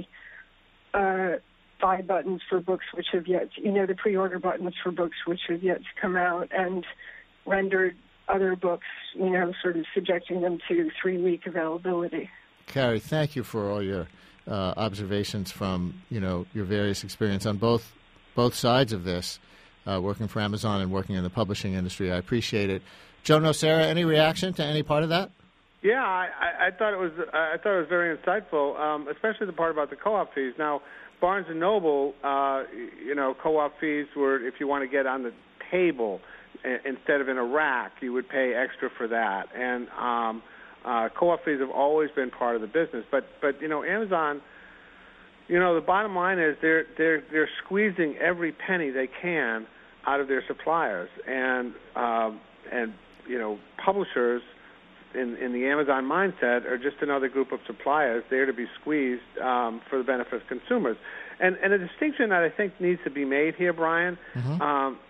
Speaker 10: uh, buy buttons for books which have yet, to, you know, the pre-order buttons for books which have yet to come out, and rendered other books, you know, sort of subjecting them to three-week availability.
Speaker 2: Carrie, thank you for all your uh, observations from, you know, your various experience on both both sides of this, uh, working for Amazon and working in the publishing industry. I appreciate it. Joe Nocera, any reaction to any part of that?
Speaker 9: Yeah, I, I thought it was I thought it was very insightful, um, especially the part about the co-op fees. Now, Barnes and Noble, uh, you know, co-op fees were if you want to get on the table instead of in a rack, you would pay extra for that. And um, uh, co-op fees have always been part of the business. But but you know, Amazon, you know, the bottom line is they're they're they're squeezing every penny they can out of their suppliers, and um, and you know, publishers in in the Amazon mindset are just another group of suppliers there to be squeezed um, for the benefit of consumers. And and a distinction that I think needs to be made here, Brian. Mm-hmm. Um,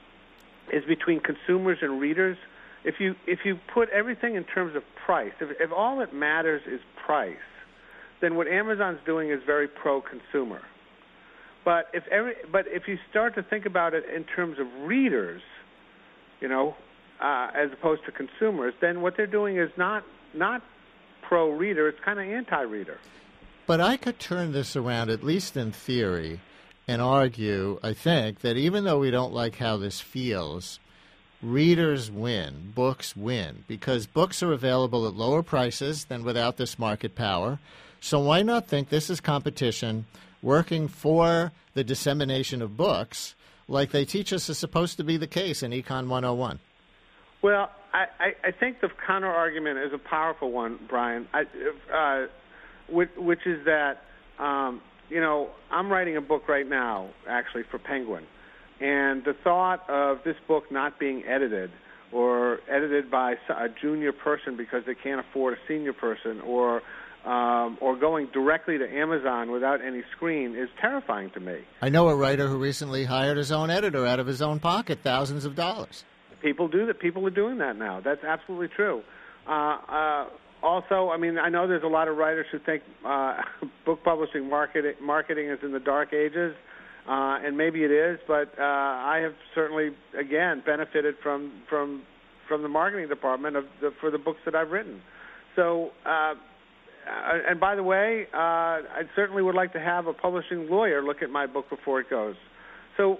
Speaker 9: is between consumers and readers. If you if you put everything in terms of price, if, if all that matters is price, then what Amazon's doing is very pro-consumer. But if every but if you start to think about it in terms of readers, you know, uh, as opposed to consumers, then what they're doing is not not pro-reader; it's kind of anti-reader.
Speaker 2: But I could turn this around, at least in theory, and argue, I think, that even though we don't like how this feels, readers win, books win, because books are available at lower prices than without this market power. So why not think this is competition working for the dissemination of books like they teach us is supposed to be the case in Econ one oh one?
Speaker 9: Well, I, I, I think the counter-argument is a powerful one, Brian, I, uh, which, which is that um, you know, I'm writing a book right now, actually, for Penguin. And the thought of this book not being edited or edited by a junior person because they can't afford a senior person or um, or going directly to Amazon without any screen is terrifying to me.
Speaker 2: I know a writer who recently hired his own editor out of his own pocket, thousands of dollars.
Speaker 9: People do that. People are doing that now. That's absolutely true. Uh, uh, Also, I mean, I know there's a lot of writers who think uh, book publishing market, marketing is in the dark ages, uh, and maybe it is, but uh, I have certainly, again, benefited from from from the marketing department of the, for the books that I've written. So, uh, and by the way, uh, I certainly would like to have a publishing lawyer look at my book before it goes. So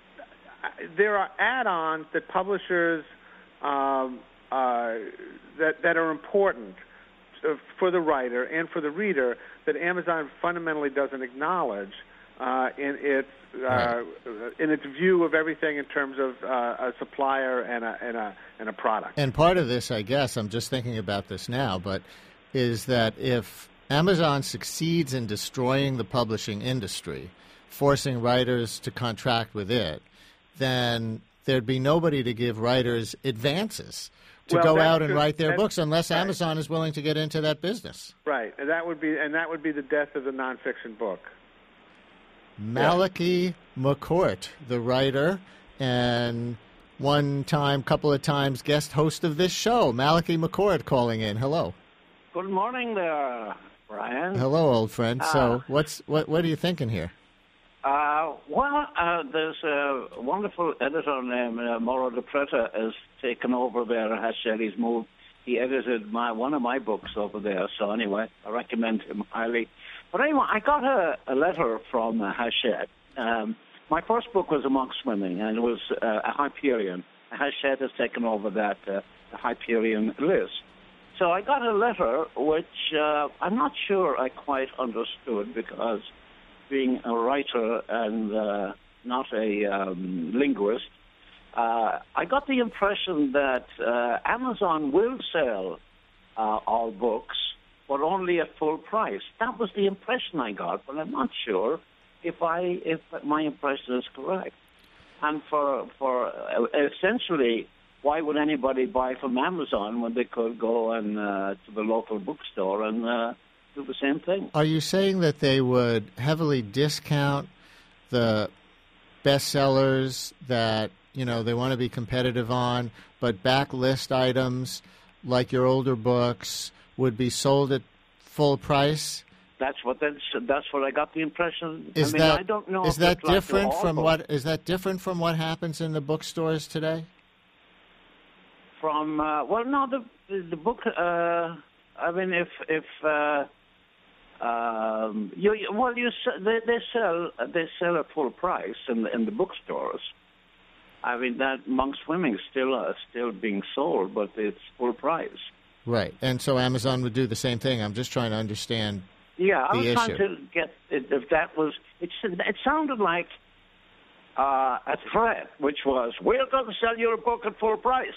Speaker 9: there are add-ons that publishers um, uh, that that are important for the writer and for the reader that Amazon fundamentally doesn't acknowledge uh, in its uh, right. in its view of everything in terms of uh, a supplier and a, and a and a product.
Speaker 2: And part of this, I guess, I'm just thinking about this now, but is that if Amazon succeeds in destroying the publishing industry, forcing writers to contract with it, then there'd be nobody to give writers advances to
Speaker 9: Well,
Speaker 2: go
Speaker 9: that's
Speaker 2: out and
Speaker 9: true.
Speaker 2: write their
Speaker 9: That's-
Speaker 2: books unless
Speaker 9: right.
Speaker 2: Amazon is willing to get into that business.
Speaker 9: Right, and that would be and that would be the death of the nonfiction book.
Speaker 2: Malachi McCourt, the writer, and one time, couple of times, guest host of this show. Malachi McCourt calling in. Hello.
Speaker 11: Good morning there, Brian.
Speaker 2: Hello, old friend.
Speaker 11: Uh,
Speaker 2: so, what's what? What are you thinking here?
Speaker 11: Uh, well, uh, there's a wonderful editor named uh, Mauro De Preta has taken over there at Hachette. He's moved. He edited my one of my books over there. So anyway, I recommend him highly. But anyway, I got a, a letter from uh, Hachette. Um, my first book was Among Swimming, and it was uh, a Hyperion. Hachette has taken over that uh, Hyperion list. So I got a letter which uh, I'm not sure I quite understood because being a writer and uh, not a um, linguist, uh, I got the impression that uh, Amazon will sell uh, all books, but only at full price. That was the impression I got, but I'm not sure if I if my impression is correct. And for for uh, essentially, why would anybody buy from Amazon when they could go and uh, to the local bookstore and uh, do the same thing?
Speaker 2: Are you saying that they would heavily discount the bestsellers that, you know, they want to be competitive on, but backlist items like your older books would be sold at full price?
Speaker 11: That's what that's, that's what I got the impression.
Speaker 2: Is
Speaker 11: I mean,
Speaker 2: that
Speaker 11: I don't know
Speaker 2: is
Speaker 11: if
Speaker 2: that
Speaker 11: it's like
Speaker 2: different
Speaker 11: all
Speaker 2: from
Speaker 11: books.
Speaker 2: what is that different from what happens in the bookstores today?
Speaker 11: From uh, well, no, the the, the book. Uh, I mean, if if uh, um, you, you well, you s- they, they sell they sell at full price in the, in the bookstores. I mean, that Monk Swimming is still uh, still being sold, but it's full price.
Speaker 2: Right, and so Amazon would do the same thing. I'm just trying to understand.
Speaker 11: Yeah, I
Speaker 2: the
Speaker 11: was
Speaker 2: issue.
Speaker 11: trying to get it, if that was. It it sounded like uh, a threat, which was, "We're going to sell your book at full price."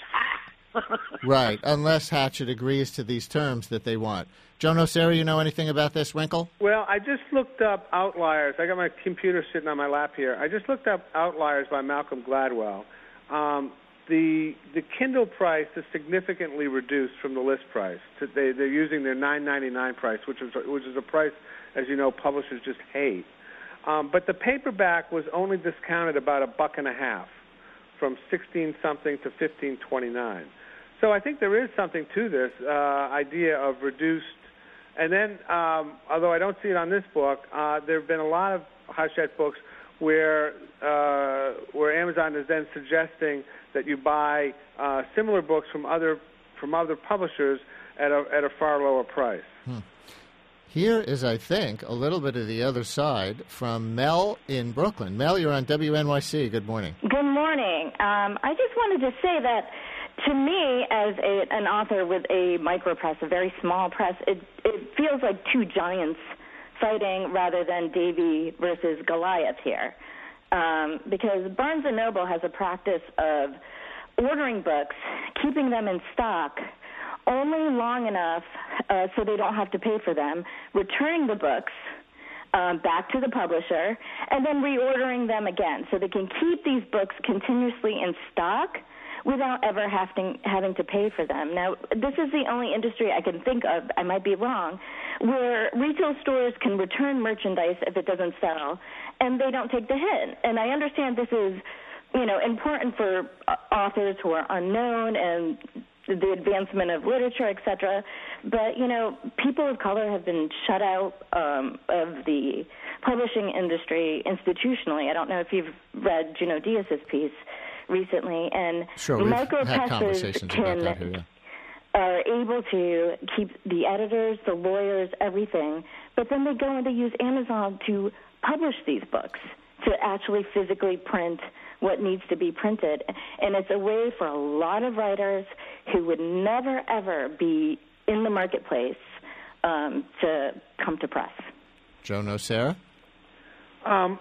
Speaker 2: Right, unless Hachette agrees to these terms that they want. Joe Nocera, you know anything about this, Winkle?
Speaker 9: Well, I just looked up Outliers. I got my computer sitting on my lap here. I just looked up Outliers by Malcolm Gladwell. Um, the the Kindle price is significantly reduced from the list price. They, they're using their nine ninety-nine price, which is which is a price, as you know, publishers just hate. Um, but the paperback was only discounted about a buck and a half, from sixteen something to fifteen twenty-nine. So I think there is something to this uh, idea of reduced. And then, um, although I don't see it on this book, uh, there have been a lot of Hachette books where uh, where Amazon is then suggesting that you buy uh, similar books from other from other publishers at a at a far lower price.
Speaker 2: Hmm. Here is, I think, a little bit of the other side from Mel in Brooklyn. Mel, you're on W N Y C. Good morning.
Speaker 12: Good morning. Um, I just wanted to say that, to me, as a, an author with a micropress, a very small press, it, it feels like two giants fighting rather than Davy versus Goliath here. Um, because Barnes and Noble has a practice of ordering books, keeping them in stock only long enough uh, so they don't have to pay for them, returning the books um, back to the publisher, and then reordering them again so they can keep these books continuously in stock without ever having having to pay for them. Now, this is the only industry I can think of, I might be wrong, where retail stores can return merchandise if it doesn't sell, and they don't take the hit. And I understand this is, you know, important for uh, authors who are unknown and the advancement of literature, et cetera. But, you know, people of color have been shut out um, of the publishing industry institutionally. I don't know if you've read Junot Díaz's piece recently, and
Speaker 2: sure, we've had
Speaker 12: micropresses
Speaker 2: conversations
Speaker 12: can
Speaker 2: about that here, yeah.
Speaker 12: are able to keep the editors, the lawyers, everything, but then they go and they use Amazon to publish these books, to actually physically print what needs to be printed. And it's a way for a lot of writers who would never, ever be in the marketplace um, to come to press.
Speaker 2: Joe Nocera?
Speaker 9: Um,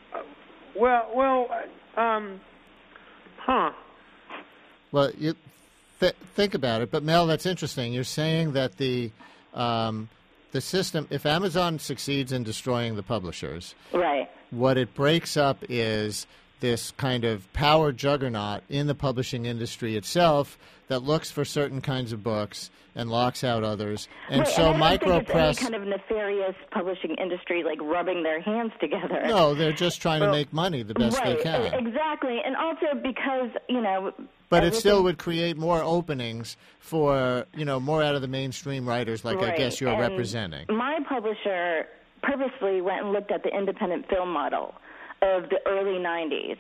Speaker 9: well, well, um, huh.
Speaker 2: Well, you th- think about it, but Mel, that's interesting. You're saying that the um, the system, if Amazon succeeds in destroying the publishers,
Speaker 12: right,
Speaker 2: what it breaks up is this kind of power juggernaut in the publishing industry itself that looks for certain kinds of books and locks out others. And
Speaker 12: right,
Speaker 2: so
Speaker 12: and I don't think
Speaker 2: micropress...
Speaker 12: it's any kind of nefarious publishing industry, like rubbing their hands together.
Speaker 2: No, they're just trying
Speaker 12: well,
Speaker 2: to make money the best
Speaker 12: right,
Speaker 2: they can.
Speaker 12: Exactly, and also because, you know...
Speaker 2: But it still would create more openings for, you know, more out of the mainstream writers like
Speaker 12: right,
Speaker 2: I guess you're
Speaker 12: and
Speaker 2: representing.
Speaker 12: My publisher purposely went and looked at the independent film model of the early nineties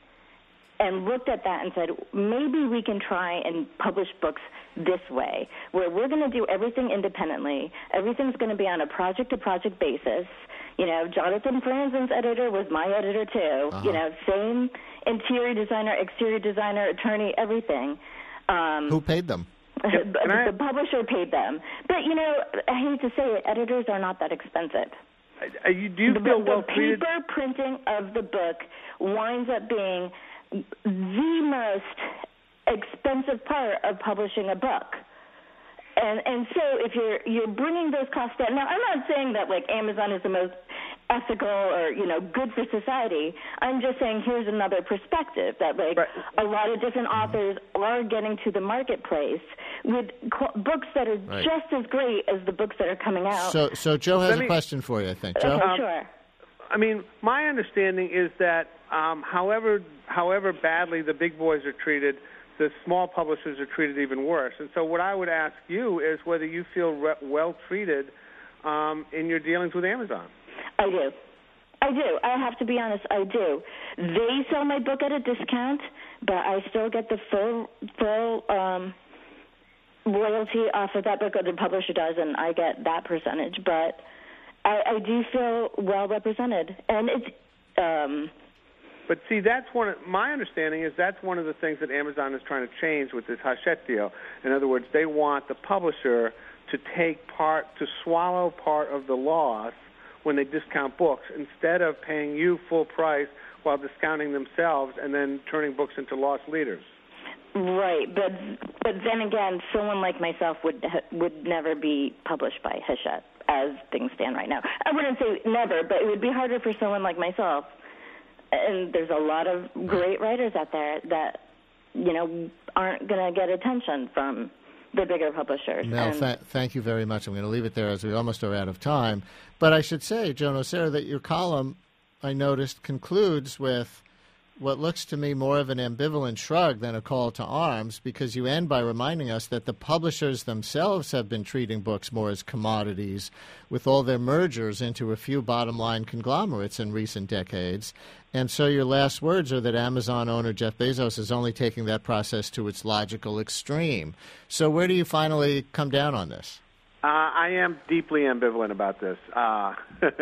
Speaker 12: and looked at that and said, maybe we can try and publish books this way, where we're going to do everything independently. Everything's going to be on a project-to-project basis. You know, Jonathan Franzen's editor was my editor, too.
Speaker 2: Uh-huh.
Speaker 12: You know, same interior designer, exterior designer, attorney, everything. Um,
Speaker 2: Who paid them?
Speaker 12: the, I... the publisher paid them. But, you know, I hate to say it, editors are not that expensive.
Speaker 9: Uh, you, do you
Speaker 12: the,
Speaker 9: feel
Speaker 12: the
Speaker 9: well
Speaker 12: paper
Speaker 9: treated?
Speaker 12: printing of the book winds up being the most expensive part of publishing a book. And and so if you're you're bringing those costs down. Now, I'm not saying that like Amazon is the most ethical or, you know, good for society. I'm just saying here's another perspective that like right. a lot of different authors are getting to the marketplace with co- books that are
Speaker 2: right.
Speaker 12: just as great as the books that are coming out.
Speaker 2: So so Joe has
Speaker 9: Let
Speaker 2: a
Speaker 9: me,
Speaker 2: question for you, I think. Joe?
Speaker 12: Okay, sure.
Speaker 9: I mean, my understanding is that um, however however badly the big boys are treated, the small publishers are treated even worse. And so what I would ask you is whether you feel re- well treated um, in your dealings with Amazon.
Speaker 12: I do. I do. I have to be honest, I do. They sell my book at a discount, but I still get the full full um, royalty off of that book, or the publisher does, and I get that percentage. But I, I do feel well represented. And it's... Um,
Speaker 9: But see, that's one of, my understanding is that's one of the things that Amazon is trying to change with this Hachette deal. In other words, they want the publisher to take part, to swallow part of the loss when they discount books, instead of paying you full price while discounting themselves and then turning books into loss leaders.
Speaker 12: Right, but but then again, someone like myself would would never be published by Hachette as things stand right now. I wouldn't say never, but it would be harder for someone like myself. And there's a lot of great writers out there that, you know, aren't going to get attention from the bigger publishers.
Speaker 2: Mel,
Speaker 12: and
Speaker 2: th- thank you very much. I'm going to leave it there as we almost are out of time. But I should say, Joan Nocera, that your column, I noticed, concludes with what looks to me more of an ambivalent shrug than a call to arms, because you end by reminding us that the publishers themselves have been treating books more as commodities with all their mergers into a few bottom-line conglomerates in recent decades. And so your last words are that Amazon owner Jeff Bezos is only taking that process to its logical extreme. So where do you finally come down on this?
Speaker 9: Uh, I am deeply ambivalent about this, uh,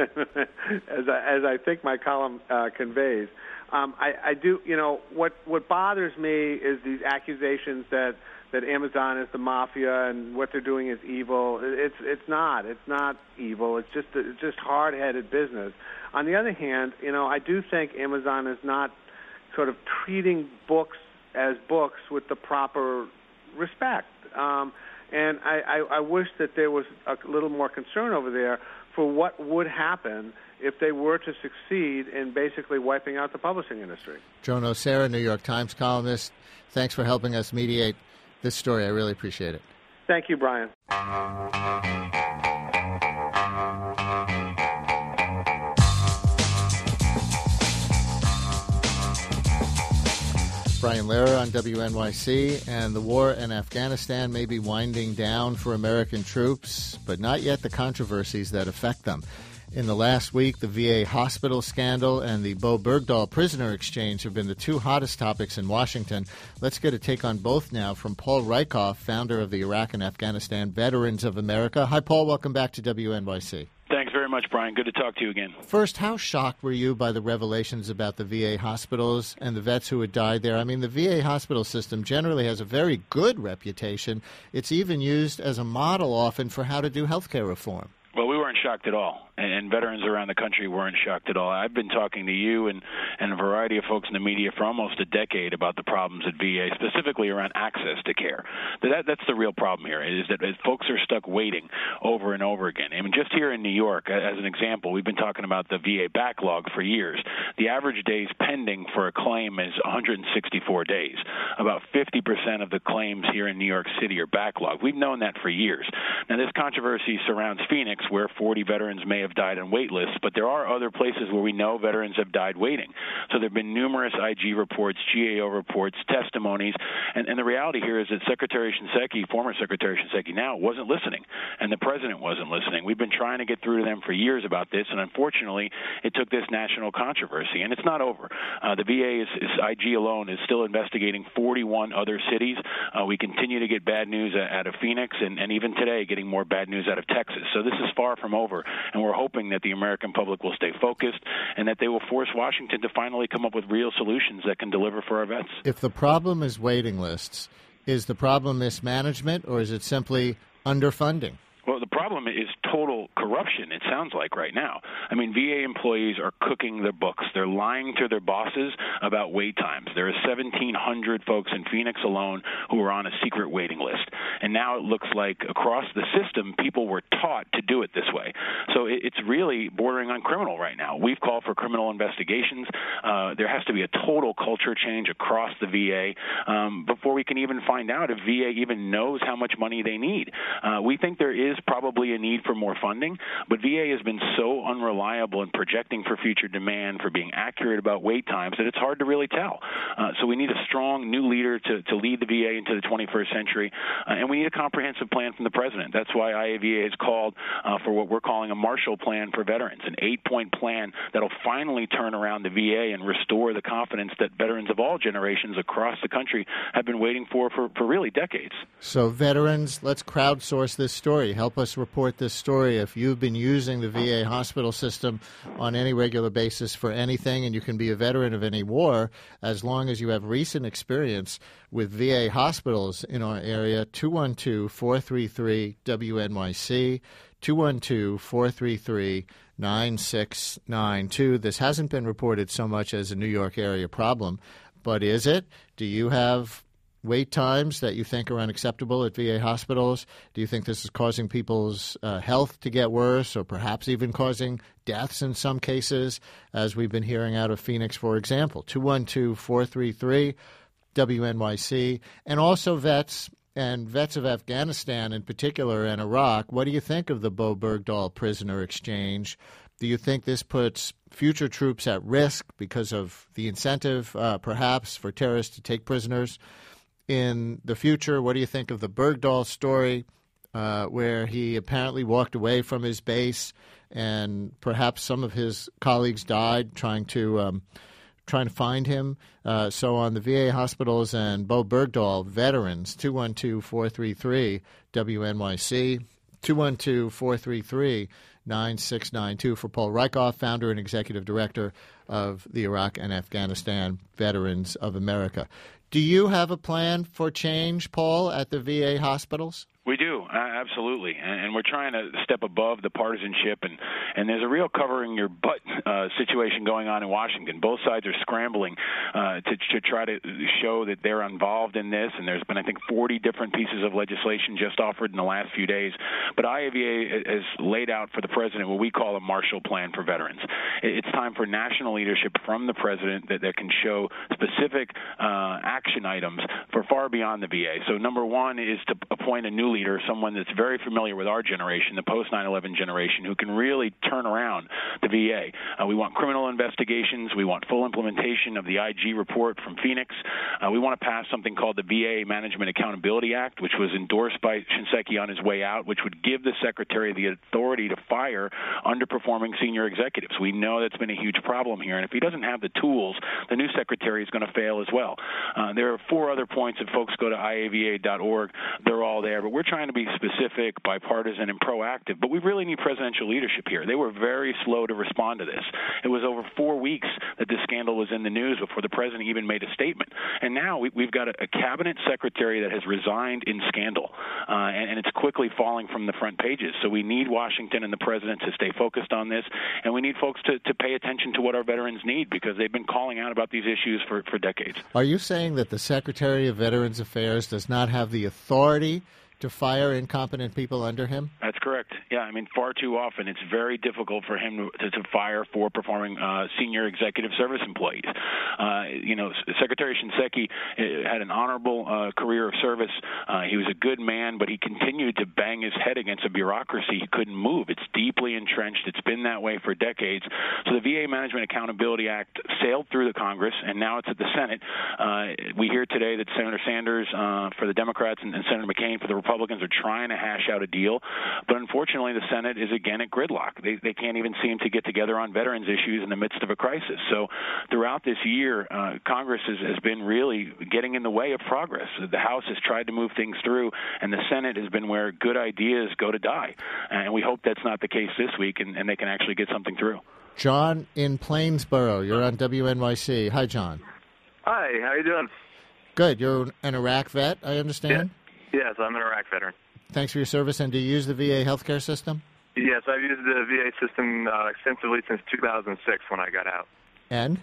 Speaker 9: as, I, as I think my column uh, conveys. Um, I, I do, you know, what what bothers me is these accusations that, that Amazon is the mafia and what they're doing is evil. It's it's not. It's not evil. It's just it's just hard-headed business. On the other hand, you know, I do think Amazon is not sort of treating books as books with the proper respect. Um, and I, I, I wish that there was a little more concern over there for what would happen if they were to succeed in basically wiping out the publishing industry.
Speaker 2: Joan Nocera, New York Times columnist, thanks for helping us mediate this story. I really appreciate it.
Speaker 9: Thank you, Brian.
Speaker 2: Brian Lehrer on W N Y C, and the war in Afghanistan may be winding down for American troops, but not yet the controversies that affect them. In the last week, the V A hospital scandal and the Bo Bergdahl prisoner exchange have been the two hottest topics in Washington. Let's get a take on both now from Paul Rieckhoff, founder of the Iraq and Afghanistan Veterans of America. Hi, Paul. Welcome back to W N Y C.
Speaker 13: Thanks very much, Brian. Good to talk to you again.
Speaker 2: First, how shocked were you by the revelations about the V A hospitals and the vets who had died there? I mean, the V A hospital system generally has a very good reputation. It's even used as a model often for how to do health care reform.
Speaker 13: Well, we weren't shocked at all. and, and veterans around the country weren't shocked at all. I've been talking to you and, and a variety of folks in the media for almost a decade about the problems at V A, specifically around access to care. That, that's the real problem here, is that folks are stuck waiting over and over again. I mean, just here in New York, as an example, we've been talking about the V A backlog for years. The average days pending for a claim is one hundred sixty-four days. About fifty percent of the claims here in New York City are backlogged. We've known that for years. Now, this controversy surrounds Phoenix, where forty veterans may have died on wait lists, but there are other places where we know veterans have died waiting. So there have been numerous I G reports, G A O reports, testimonies, and, and the reality here is that Secretary Shinseki, former Secretary Shinseki now, wasn't listening, and the president wasn't listening. We've been trying to get through to them for years about this, and unfortunately, it took this national controversy, and it's not over. Uh, the V A is, is I G alone is still investigating forty-one other cities. Uh, we continue to get bad news out of Phoenix, and, and even today getting more bad news out of Texas. So this is far from over, and we're hoping that the American public will stay focused and that they will force Washington to finally come up with real solutions that can deliver for our vets.
Speaker 2: If the problem is waiting lists, is the problem mismanagement, or is it simply underfunding?
Speaker 13: Well, the problem is total corruption, it sounds like right now. I mean, V A employees are cooking their books. They're lying to their bosses about wait times. There are seventeen hundred folks in Phoenix alone who are on a secret waiting list. And now it looks like across the system, people were taught to do it this way. So it's really bordering on criminal right now. We've called for criminal investigations. Uh, there has to be a total culture change across the V A um, before we can even find out if V A even knows how much money they need. Uh, we think there is probably a need for more funding, but V A has been so unreliable in projecting for future demand, for being accurate about wait times, that it's hard to really tell. Uh, so we need a strong new leader to, to lead the V A into the twenty-first century, uh, and we need a comprehensive plan from the president. That's why I A V A has called uh, for what we're calling a Marshall Plan for veterans, an eight-point plan that'll finally turn around the V A and restore the confidence that veterans of all generations across the country have been waiting for for, for really decades.
Speaker 2: So veterans, let's crowdsource this story. Help us report this story. If you've been using the V A hospital system on any regular basis for anything, and you can be a veteran of any war, as long as you have recent experience with V A hospitals in our area, two one two, four three three, W N Y C, two one two, four three three, nine six nine two. This hasn't been reported so much as a New York area problem, but is it? Do you have wait times that you think are unacceptable at V A hospitals? Do you think this is causing people's uh, health to get worse, or perhaps even causing deaths in some cases, as we've been hearing out of Phoenix, for example? two one two, four three three, W N Y C. And also vets, and vets of Afghanistan in particular, and Iraq. What do you think of the Bo Bergdahl prisoner exchange? Do you think this puts future troops at risk because of the incentive, uh, perhaps, for terrorists to take prisoners in the future? What do you think of the Bergdahl story, uh, where he apparently walked away from his base and perhaps some of his colleagues died trying to um, trying to find him? Uh, so on the V A hospitals and Bo Bergdahl veterans, two one two, four three three, W N Y C, two one two, four three three, nine six nine two for Paul Rieckhoff, founder and executive director of the Iraq and Afghanistan Veterans of America. Do you have a plan for change, Paul, at the V A hospitals?
Speaker 13: We do, uh, absolutely, and, and we're trying to step above the partisanship, and, and there's a real covering your butt uh, situation going on in Washington. Both sides are scrambling uh, to, to try to show that they're involved in this, and there's been, I think, forty different pieces of legislation just offered in the last few days. But I A V A has laid out for the president what we call a Marshall Plan for veterans. It's time for national leadership from the president that, that can show specific uh, action items for far beyond the V A. So number one is to appoint a new leader, someone that's very familiar with our generation, the post nine eleven generation, who can really turn around the V A. Uh, we want criminal investigations. We want full implementation of the I G report from Phoenix. Uh, we want to pass something called the V A Management Accountability Act, which was endorsed by Shinseki on his way out, which would give the secretary the authority to fire underperforming senior executives. We know that's been a huge problem here, and if he doesn't have the tools, the new secretary is going to fail as well. Uh, Uh, there are four other points if folks go to I A V A dot org. They're all there. But we're trying to be specific, bipartisan, and proactive. But we really need presidential leadership here. They were very slow to respond to this. It was over four weeks that this scandal was in the news before the president even made a statement. And now we, we've got a, a cabinet secretary that has resigned in scandal, uh, and, and it's quickly falling from the front pages. So we need Washington and the president to stay focused on this, and we need folks to, to pay attention to what our veterans need, because they've been calling out about these issues for, for decades.
Speaker 2: Are you saying that the Secretary of Veterans Affairs does not have the authority to fire incompetent people under him?
Speaker 13: That's correct. Yeah, I mean, far too often it's very difficult for him to, to fire for performing uh, senior executive service employees. Uh, you know, Secretary Shinseki had an honorable uh, career of service. Uh, he was a good man, but he continued to bang his head against a bureaucracy he couldn't move. It's deeply entrenched. It's been that way for decades. So the V A Management Accountability Act sailed through the Congress, and now it's at the Senate. Uh, we hear today that Senator Sanders uh, for the Democrats and, and Senator McCain for the Republicans Republicans are trying to hash out a deal, but unfortunately the Senate is again at gridlock. They, they can't even seem to get together on veterans issues in the midst of a crisis. So throughout this year, uh, Congress has, has been really getting in the way of progress. The House has tried to move things through, and the Senate has been where good ideas go to die. And we hope that's not the case this week, and, and they can actually get something through.
Speaker 2: John in Plainsboro, you're on W N Y C. Hi, John.
Speaker 14: Hi, how you doing?
Speaker 2: Good. You're an Iraq vet, I understand?
Speaker 14: Yeah. Yes, I'm an Iraq veteran.
Speaker 2: Thanks for your service. And do you use the V A healthcare system?
Speaker 14: Yes, I've used the V A system uh, extensively since two thousand six when I got out.
Speaker 2: And?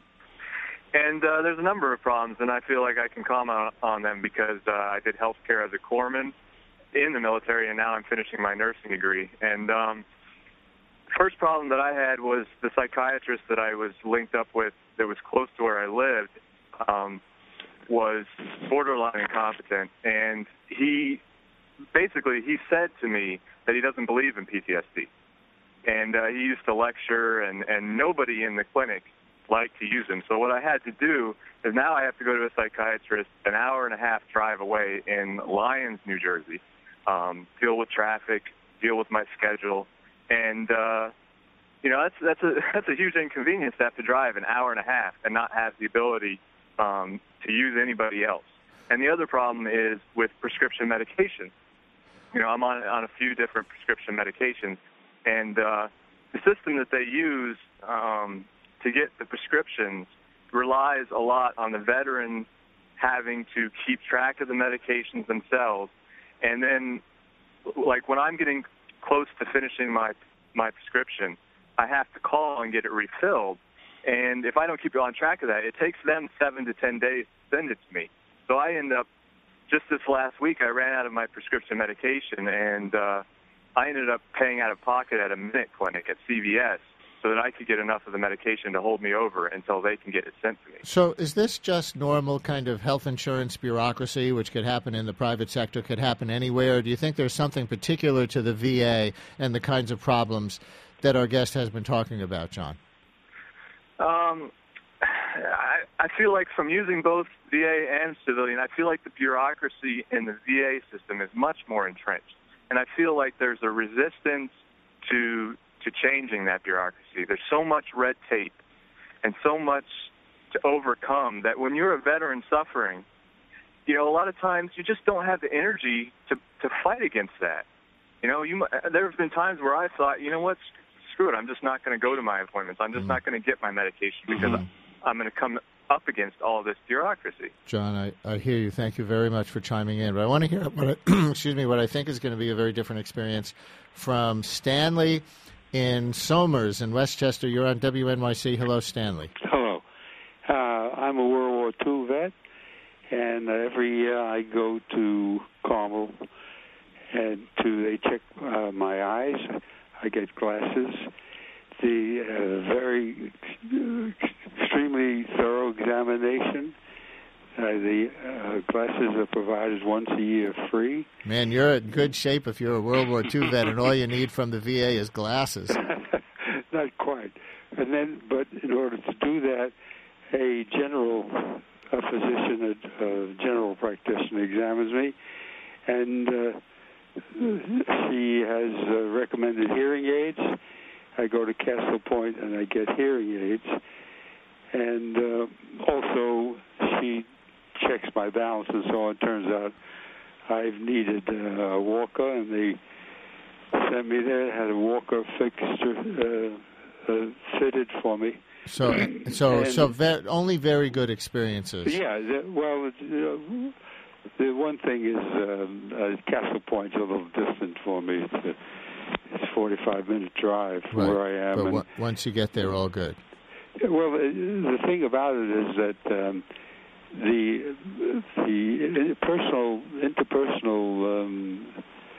Speaker 14: And uh, there's a number of problems, and I feel like I can comment on them because uh, I did healthcare as a corpsman in the military, and now I'm finishing my nursing degree. And um, first problem that I had was the psychiatrist that I was linked up with that was close to where I lived um, was borderline incompetent, and he basically he said to me that he doesn't believe in P T S D, and uh, he used to lecture, and, and nobody in the clinic liked to use him. So what I had to do is now I have to go to a psychiatrist an hour and a half drive away in Lyons, New Jersey, um, deal with traffic, deal with my schedule, and uh, you know that's that's a that's a huge inconvenience to have to drive an hour and a half and not have the ability um, to use anybody else. And the other problem is with prescription medication. You know, I'm on on a few different prescription medications, and uh, the system that they use um, to get the prescriptions relies a lot on the veteran having to keep track of the medications themselves. And then, like when I'm getting close to finishing my my prescription, I have to call and get it refilled. And if I don't keep on track of that, it takes them seven to ten days to send it to me. So I end up, just this last week, I ran out of my prescription medication, and uh, I ended up paying out of pocket at a Minute Clinic at C V S so that I could get enough of the medication to hold me over until they can get it sent to me.
Speaker 2: So is this just normal kind of health insurance bureaucracy, which could happen in the private sector, could happen anywhere? Or do you think there's something particular to the V A and the kinds of problems that our guest has been talking about, John?
Speaker 14: Um, I, I feel like from using both V A and civilian, I feel like the bureaucracy in the V A system is much more entrenched. And I feel like there's a resistance to to changing that bureaucracy. There's so much red tape and so much to overcome that when you're a veteran suffering, you know, a lot of times you just don't have the energy to, to fight against that. You know, you there have been times where I thought, you know what, screw it, I'm just not going to go to my appointments. I'm just mm-hmm. not going to get my medication because mm-hmm. I'm going to come up against all this bureaucracy.
Speaker 2: John, I, I hear you. Thank you very much for chiming in. But I want to hear what I, excuse me, what I think is going to be a very different experience from Stanley in Somers in Westchester. You're on W N Y C. Hello, Stanley.
Speaker 15: Hello. Uh, I'm a World War Two vet, and every year I go to Carmel and to they check uh, my eyes. I get glasses. The uh, very extremely thorough examination. Uh, the uh, glasses are provided once a year free.
Speaker 2: Man, you're in good shape if you're a World War Two vet, and all you need from the V A is glasses.
Speaker 15: Not quite. And then, but in order to do that, a general a physician, a, a general practitioner examines me, and uh, she has uh, recommended hearing aids. I go to Castle Point and I get hearing aids. And uh, also she checks my balance and so on. Turns out I've needed uh, a walker, and they sent me there, had a walker fixed, uh, uh, fitted for me.
Speaker 2: So, so,
Speaker 15: And-
Speaker 2: so ve- only very good experiences.
Speaker 15: Yeah, the, well, it, uh, the one thing is um, uh, Castle Point's a little distant for me. It's a, it's a forty-five minute drive from
Speaker 2: Right.
Speaker 15: where I am.
Speaker 2: But
Speaker 15: and,
Speaker 2: w- once you get there, all good.
Speaker 15: well, the, the thing about it is that um, the the personal interpersonal um,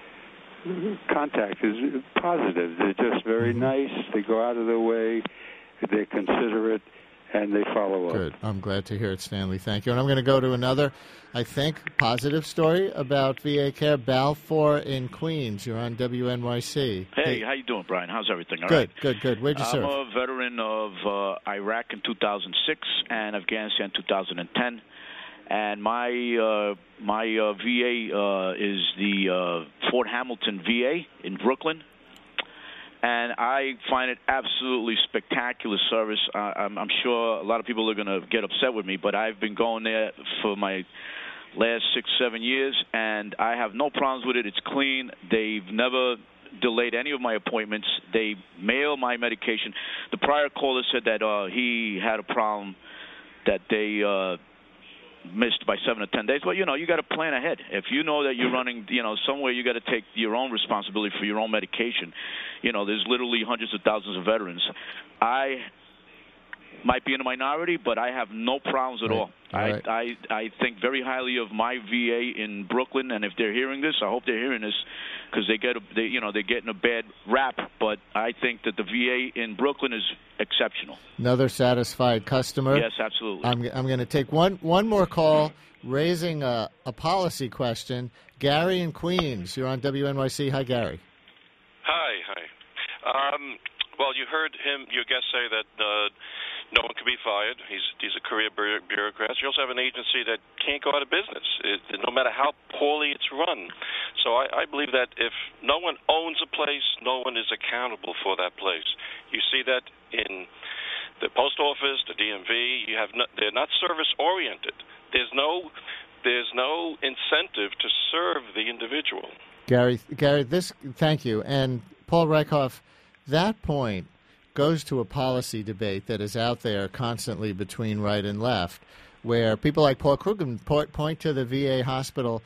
Speaker 15: contact is positive. They're just very
Speaker 2: Mm-hmm.
Speaker 15: nice. They go out of their way. They're considerate, and they follow up.
Speaker 2: Good. I'm glad to hear it, Stanley. Thank you. And I'm going to go to another, I think, positive story about V A care. Balfour in Queens. You're on W N Y C.
Speaker 16: Hey, how you doing, Brian? How's everything? All
Speaker 2: Good,
Speaker 16: right.
Speaker 2: good, good. Where'd you
Speaker 16: I'm
Speaker 2: serve?
Speaker 16: a veteran of uh, Iraq in two thousand six and Afghanistan in two thousand ten. And my uh, my uh, V A uh, is the uh, Fort Hamilton V A in Brooklyn. And I find it absolutely spectacular service. Uh, I'm, I'm sure a lot of people are going to get upset with me, but I've been going there for my last six, seven years, and I have no problems with it. It's clean. They've never delayed any of my appointments. They mail my medication. The prior caller said that uh, he had a problem that they uh, missed by seven or ten days. Well, you know, you got to plan ahead. If you know that you're running, you know, somewhere you got to take your own responsibility for your own medication. You know, there's literally hundreds of thousands of veterans. I might be in a minority, but I have no problems at
Speaker 2: Right.
Speaker 16: all.
Speaker 2: All
Speaker 16: I,
Speaker 2: right.
Speaker 16: I I think very highly of my V A in Brooklyn, and if they're hearing this, I hope they're hearing this because they get a, they you know they're getting a bad rap. But I think that the V A in Brooklyn is exceptional.
Speaker 2: Another satisfied customer.
Speaker 16: Yes, absolutely.
Speaker 2: I'm, I'm going to take one, one more call, raising a, a policy question. Gary in Queens. You're on W N Y C. Hi, Gary.
Speaker 17: Hi, hi. Um, well, you heard him, your guest say that uh, no one can be fired. He's he's a career bureau- bureaucrat. You also have an agency that can't go out of business, it, no matter how poorly it's run. So I, I believe that if no one owns a place, no one is accountable for that place. You see that in the post office, the D M V. You have no, they're not service oriented. There's no there's no incentive to serve the individual.
Speaker 2: Gary, Gary, this, thank you. And Paul Reichhoff, that point goes to a policy debate that is out there constantly between right and left, where people like Paul Krugman point, point to the V A hospital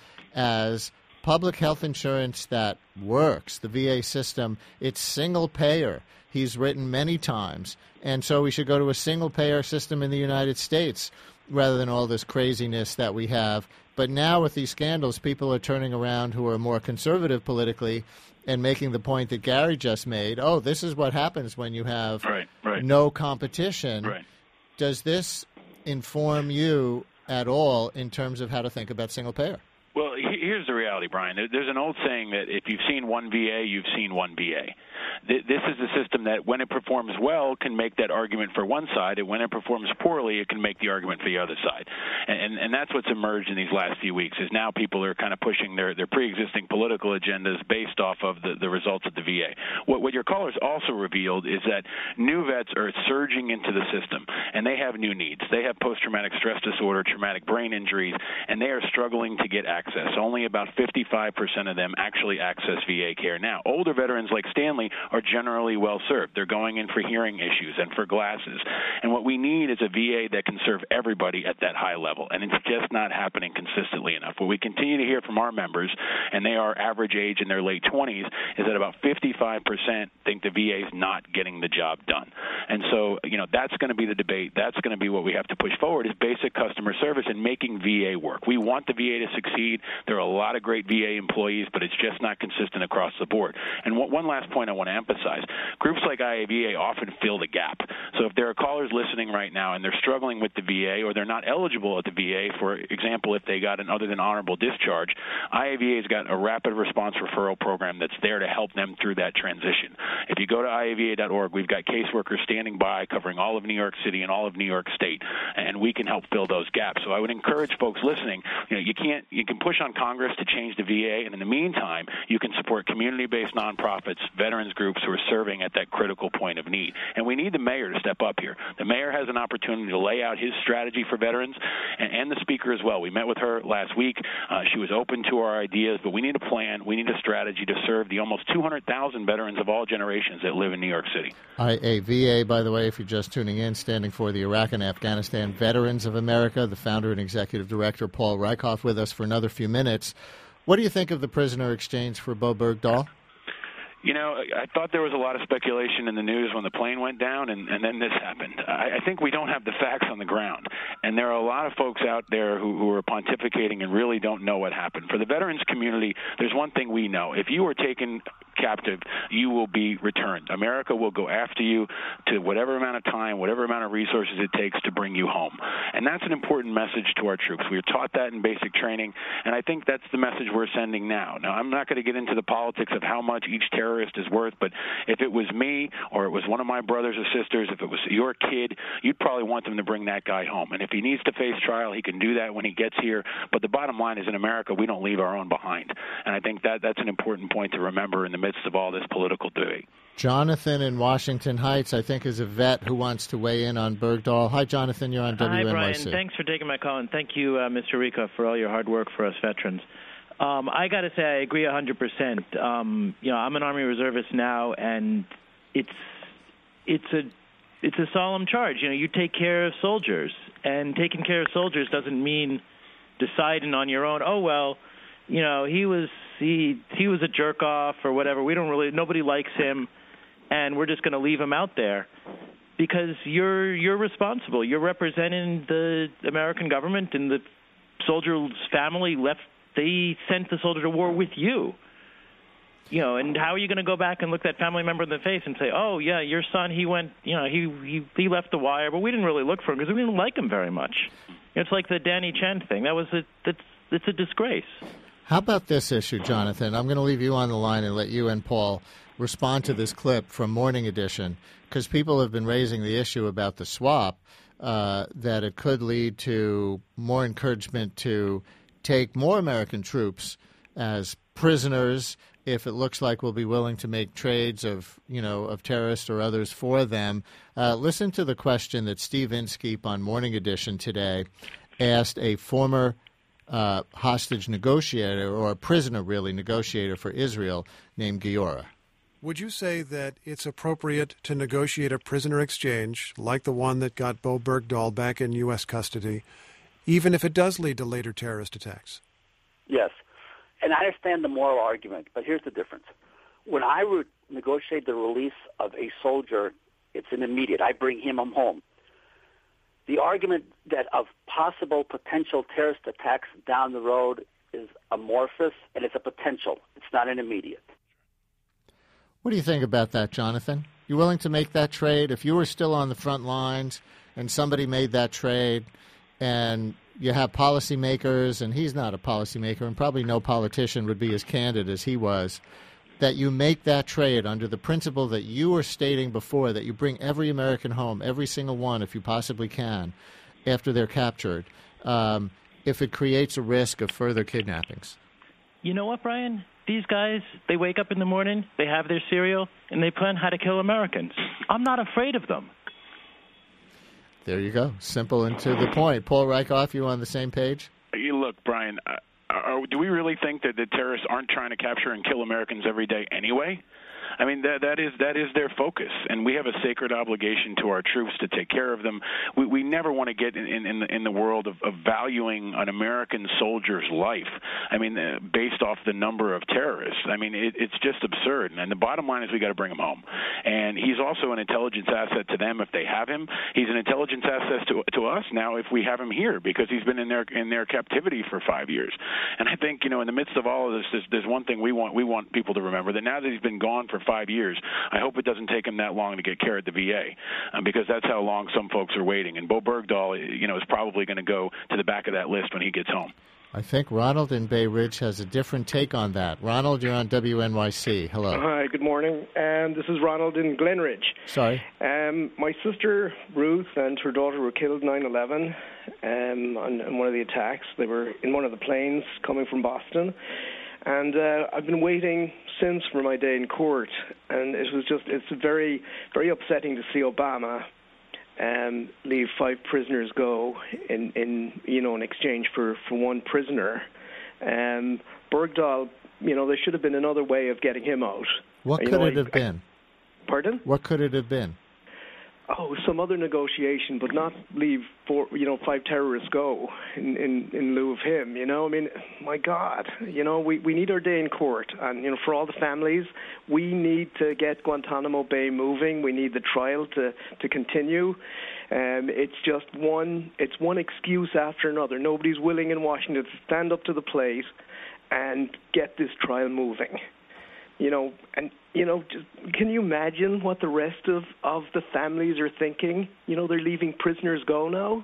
Speaker 2: as public health insurance that works. The V A system, it's single payer. He's written many times. And so we should go to a single payer system in the United States rather than all this craziness that we have. But now with these scandals, people are turning around who are more conservative politically and making the point that Gary just made. Oh, this is what happens when you have
Speaker 16: right, right.
Speaker 2: no competition.
Speaker 16: Right.
Speaker 2: Does this inform you at all in terms of how to think about single payer?
Speaker 13: Well, he- here's the reality, Brian. There- There's an old saying that if you've seen one V A, you've seen one V A. Th- This is a system that, when it performs well, can make that argument for one side, and when it performs poorly, it can make the argument for the other side. And, and, and that's what's emerged in these last few weeks, is now people are kind of pushing their, their pre-existing political agendas based off of the, the results of the V A. What, what your callers also revealed is that new vets are surging into the system, and they have new needs. They have post-traumatic stress disorder, traumatic brain injuries, and they are struggling to get access. Only about fifty-five percent of them actually access V A care now. Older veterans like Stanley are generally well served. They're going in for hearing issues and for glasses. And what we need is a V A that can serve everybody at that high level, and it's just not happening consistently enough. What we continue to hear from our members, and they are average age in their late twenties, is that about fifty-five percent think the V A is not getting the job done. And so, you know, that's going to be the debate. That's going to be what we have to push forward, is basic customer service and making V A work. We want the V A to succeed. There are a lot of great V A employees, but it's just not consistent across the board. And one last point I want to emphasize, groups like I A V A often fill the gap. So if there are callers listening right now and they're struggling with the V A, or they're not eligible at the V A, for example, if they got an other than honorable discharge, I A V A's got a rapid response referral program that's there to help them through that transition. If you go to I A V A dot org, we've got caseworkers standing by covering all of New York City and all of New York State, and we can help fill those gaps. So I would encourage folks listening, you know, you can't, you can push on Congress to change the V A, and in the meantime, you can support community-based nonprofits, veterans groups, troops who are serving at that critical point of need. And we need the mayor to step up here. The mayor has an opportunity to lay out his strategy for veterans, and, and the speaker as well. We met with her last week. Uh, she was open to our ideas, but we need a plan. We need a strategy to serve the almost two hundred thousand veterans of all generations that live in New York City.
Speaker 2: I A V A, by the way, if you're just tuning in, standing for the Iraq and Afghanistan Veterans of America, the founder and executive director, Paul Rieckhoff, with us for another few minutes. What do you think of the prisoner exchange for Bo Bergdahl?
Speaker 13: You know, I thought there was a lot of speculation in the news when the plane went down, and, and then this happened. I, I think we don't have the facts on the ground, and there are a lot of folks out there who, who are pontificating and really don't know what happened. For the veterans community, there's one thing we know. If you are taken captive, you will be returned. America will go after you to whatever amount of time, whatever amount of resources it takes to bring you home. And that's an important message to our troops. We were taught that in basic training, and I think that's the message we're sending now. Now, I'm not going to get into the politics of how much each terrorist is worth, but if it was me or it was one of my brothers or sisters, if it was your kid, you'd probably want them to bring that guy home. And if he needs to face trial, he can do that when he gets here. But the bottom line is, in America, we don't leave our own behind. And I think that that's an important point to remember in the midst of all this political debate.
Speaker 2: Jonathan in Washington Heights, I think, is a vet who wants to weigh in on Bergdahl. Hi, Jonathan. You're on W N Y C.
Speaker 18: Hi, Brian. Thanks for taking my call, and thank you, uh, Mister Rieckhoff, for all your hard work for us veterans. Um, I got to say, I agree one hundred percent. Um, you know, I'm an Army reservist now, and it's it's a it's a solemn charge. You know, you take care of soldiers, and taking care of soldiers doesn't mean deciding on your own. Oh well, you know, he was he he was a jerk off or whatever. We don't really nobody likes him, and we're just going to leave him out there because you're you're responsible. You're representing the American government, and the soldier's family left. They sent the soldier to war with you. You know, and how are you going to go back and look that family member in the face and say, oh, yeah, your son, he went, you know, he he, he left the wire, but we didn't really look for him because we didn't like him very much. It's like the Danny Chen thing. That was a, that's, it's a disgrace.
Speaker 2: How about this issue, Jonathan? I'm going to leave you on the line and let you and Paul respond to this clip from Morning Edition, because people have been raising the issue about the swap, uh, that it could lead to more encouragement to take more American troops as prisoners if it looks like we'll be willing to make trades of, you know, of terrorists or others for them. Uh, listen to the question that Steve Inskeep on Morning Edition today asked a former uh, hostage negotiator, or a prisoner, really, negotiator for Israel named Giora.
Speaker 19: Would you say that it's appropriate to negotiate a prisoner exchange like the one that got Bo Bergdahl back in U S custody, even if it does lead to later terrorist attacks?
Speaker 20: Yes. And I understand the moral argument, but here's the difference. When I re- negotiate the release of a soldier, it's an immediate. I bring him home. The argument that of possible potential terrorist attacks down the road is amorphous, and it's a potential. It's not an immediate.
Speaker 2: What do you think about that, Jonathan? You willing to make that trade? If you were still on the front lines and somebody made that trade, and you have policymakers, and he's not a policymaker, and probably no politician would be as candid as he was, that you make that trade under the principle that you were stating before, that you bring every American home, every single one, if you possibly can, after they're captured, um, if it creates a risk of further kidnappings?
Speaker 18: You know what, Brian? These guys, they wake up in the morning, they have their cereal, and they plan how to kill Americans. I'm not afraid of them.
Speaker 2: There you go. Simple and to the point. Paul Rieckhoff, you on the same page?
Speaker 13: You look, Brian, uh, are, do we really think that the terrorists aren't trying to capture and kill Americans every day anyway? I mean, that that is that is their focus, and we have a sacred obligation to our troops to take care of them. We we never want to get in in, in, the, in the world of, of valuing an American soldier's life. I mean, uh, based off the number of terrorists. I mean, it, it's just absurd. And the bottom line is we got to bring him home. And he's also an intelligence asset to them if they have him. He's an intelligence asset to to us now if we have him here, because he's been in their in their captivity for five years. And I think, you know, in the midst of all of this, there's, there's one thing we want we want people to remember, that now that he's been gone for five years, I hope it doesn't take him that long to get care at the V A, um, because that's how long some folks are waiting. And Bo Bergdahl, you know, is probably going to go to the back of that list when he gets home.
Speaker 2: I think Ronald in Bay Ridge has a different take on that. Ronald, you're on W N Y C. Hello.
Speaker 21: Hi, good morning. Um, this is Ronald in Glenridge.
Speaker 2: Sorry.
Speaker 21: Um, my sister Ruth and her daughter were killed nine eleven um, on, on one of the attacks. They were in one of the planes coming from Boston. And uh, I've been waiting since for my day in court, and it was just, it's very, very upsetting to see Obama um, leave five prisoners go in, in, you know, in exchange for, for one prisoner. Um, Bergdahl, you know, there should have been another way of getting him out.
Speaker 2: What
Speaker 21: you
Speaker 2: could
Speaker 21: know,
Speaker 2: it
Speaker 21: I,
Speaker 2: have been?
Speaker 21: Pardon?
Speaker 2: What could it have been?
Speaker 21: Oh, some other negotiation, but not leave four, you know, five terrorists go in, in, in lieu of him. You know, I mean, my God, you know, we, we need our day in court, and you know, for all the families, we need to get Guantanamo Bay moving. We need the trial to to continue. Um, it's just one, it's one excuse after another. Nobody's willing in Washington to stand up to the plate and get this trial moving. You know, and, you know, just, can you imagine what the rest of, of the families are thinking? You know, they're leaving prisoners go now.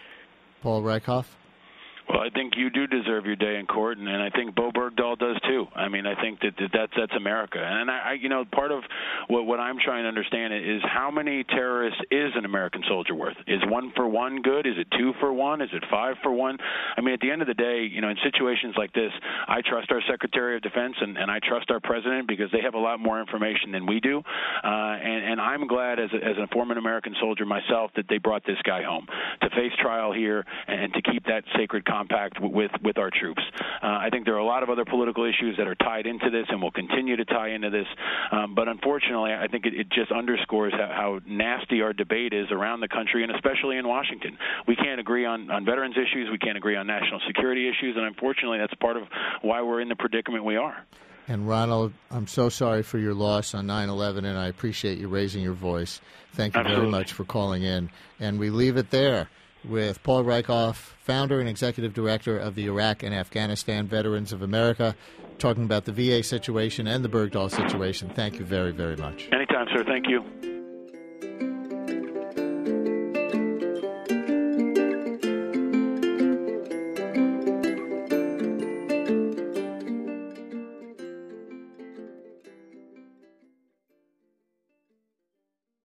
Speaker 2: Paul Reichoff?
Speaker 13: Well, I think you do deserve your day in court, and, and I think Bo Bergdahl does too. I mean, I think that, that that's that's America, and I, I, you know, part of what what I'm trying to understand is how many terrorists is an American soldier worth? Is one for one good? Is it two for one? Is it five for one? I mean, at the end of the day, you know, in situations like this, I trust our Secretary of Defense and, and I trust our President because they have a lot more information than we do, uh, and, and I'm glad as a, as a former American soldier myself that they brought this guy home to face trial here and to keep that sacred compact with with our troops. Uh, I think there are a lot of other political issues that are tied into this and will continue to tie into this. Um, but unfortunately, I think it, it just underscores how, how nasty our debate is around the country and especially in Washington. We can't agree on, on veterans issues. We can't agree on national security issues. And unfortunately, that's part of why we're in the predicament we are.
Speaker 2: And Ronald, I'm so sorry for your loss on nine eleven, and I appreciate you raising your voice. Thank you
Speaker 13: Absolutely.
Speaker 2: very much for calling in. And we leave it there with Paul Reichoff, founder and executive director of the Iraq and Afghanistan Veterans of America, talking about the V A situation and the Bergdahl situation. Thank you very, very much.
Speaker 13: Anytime, sir. Thank you.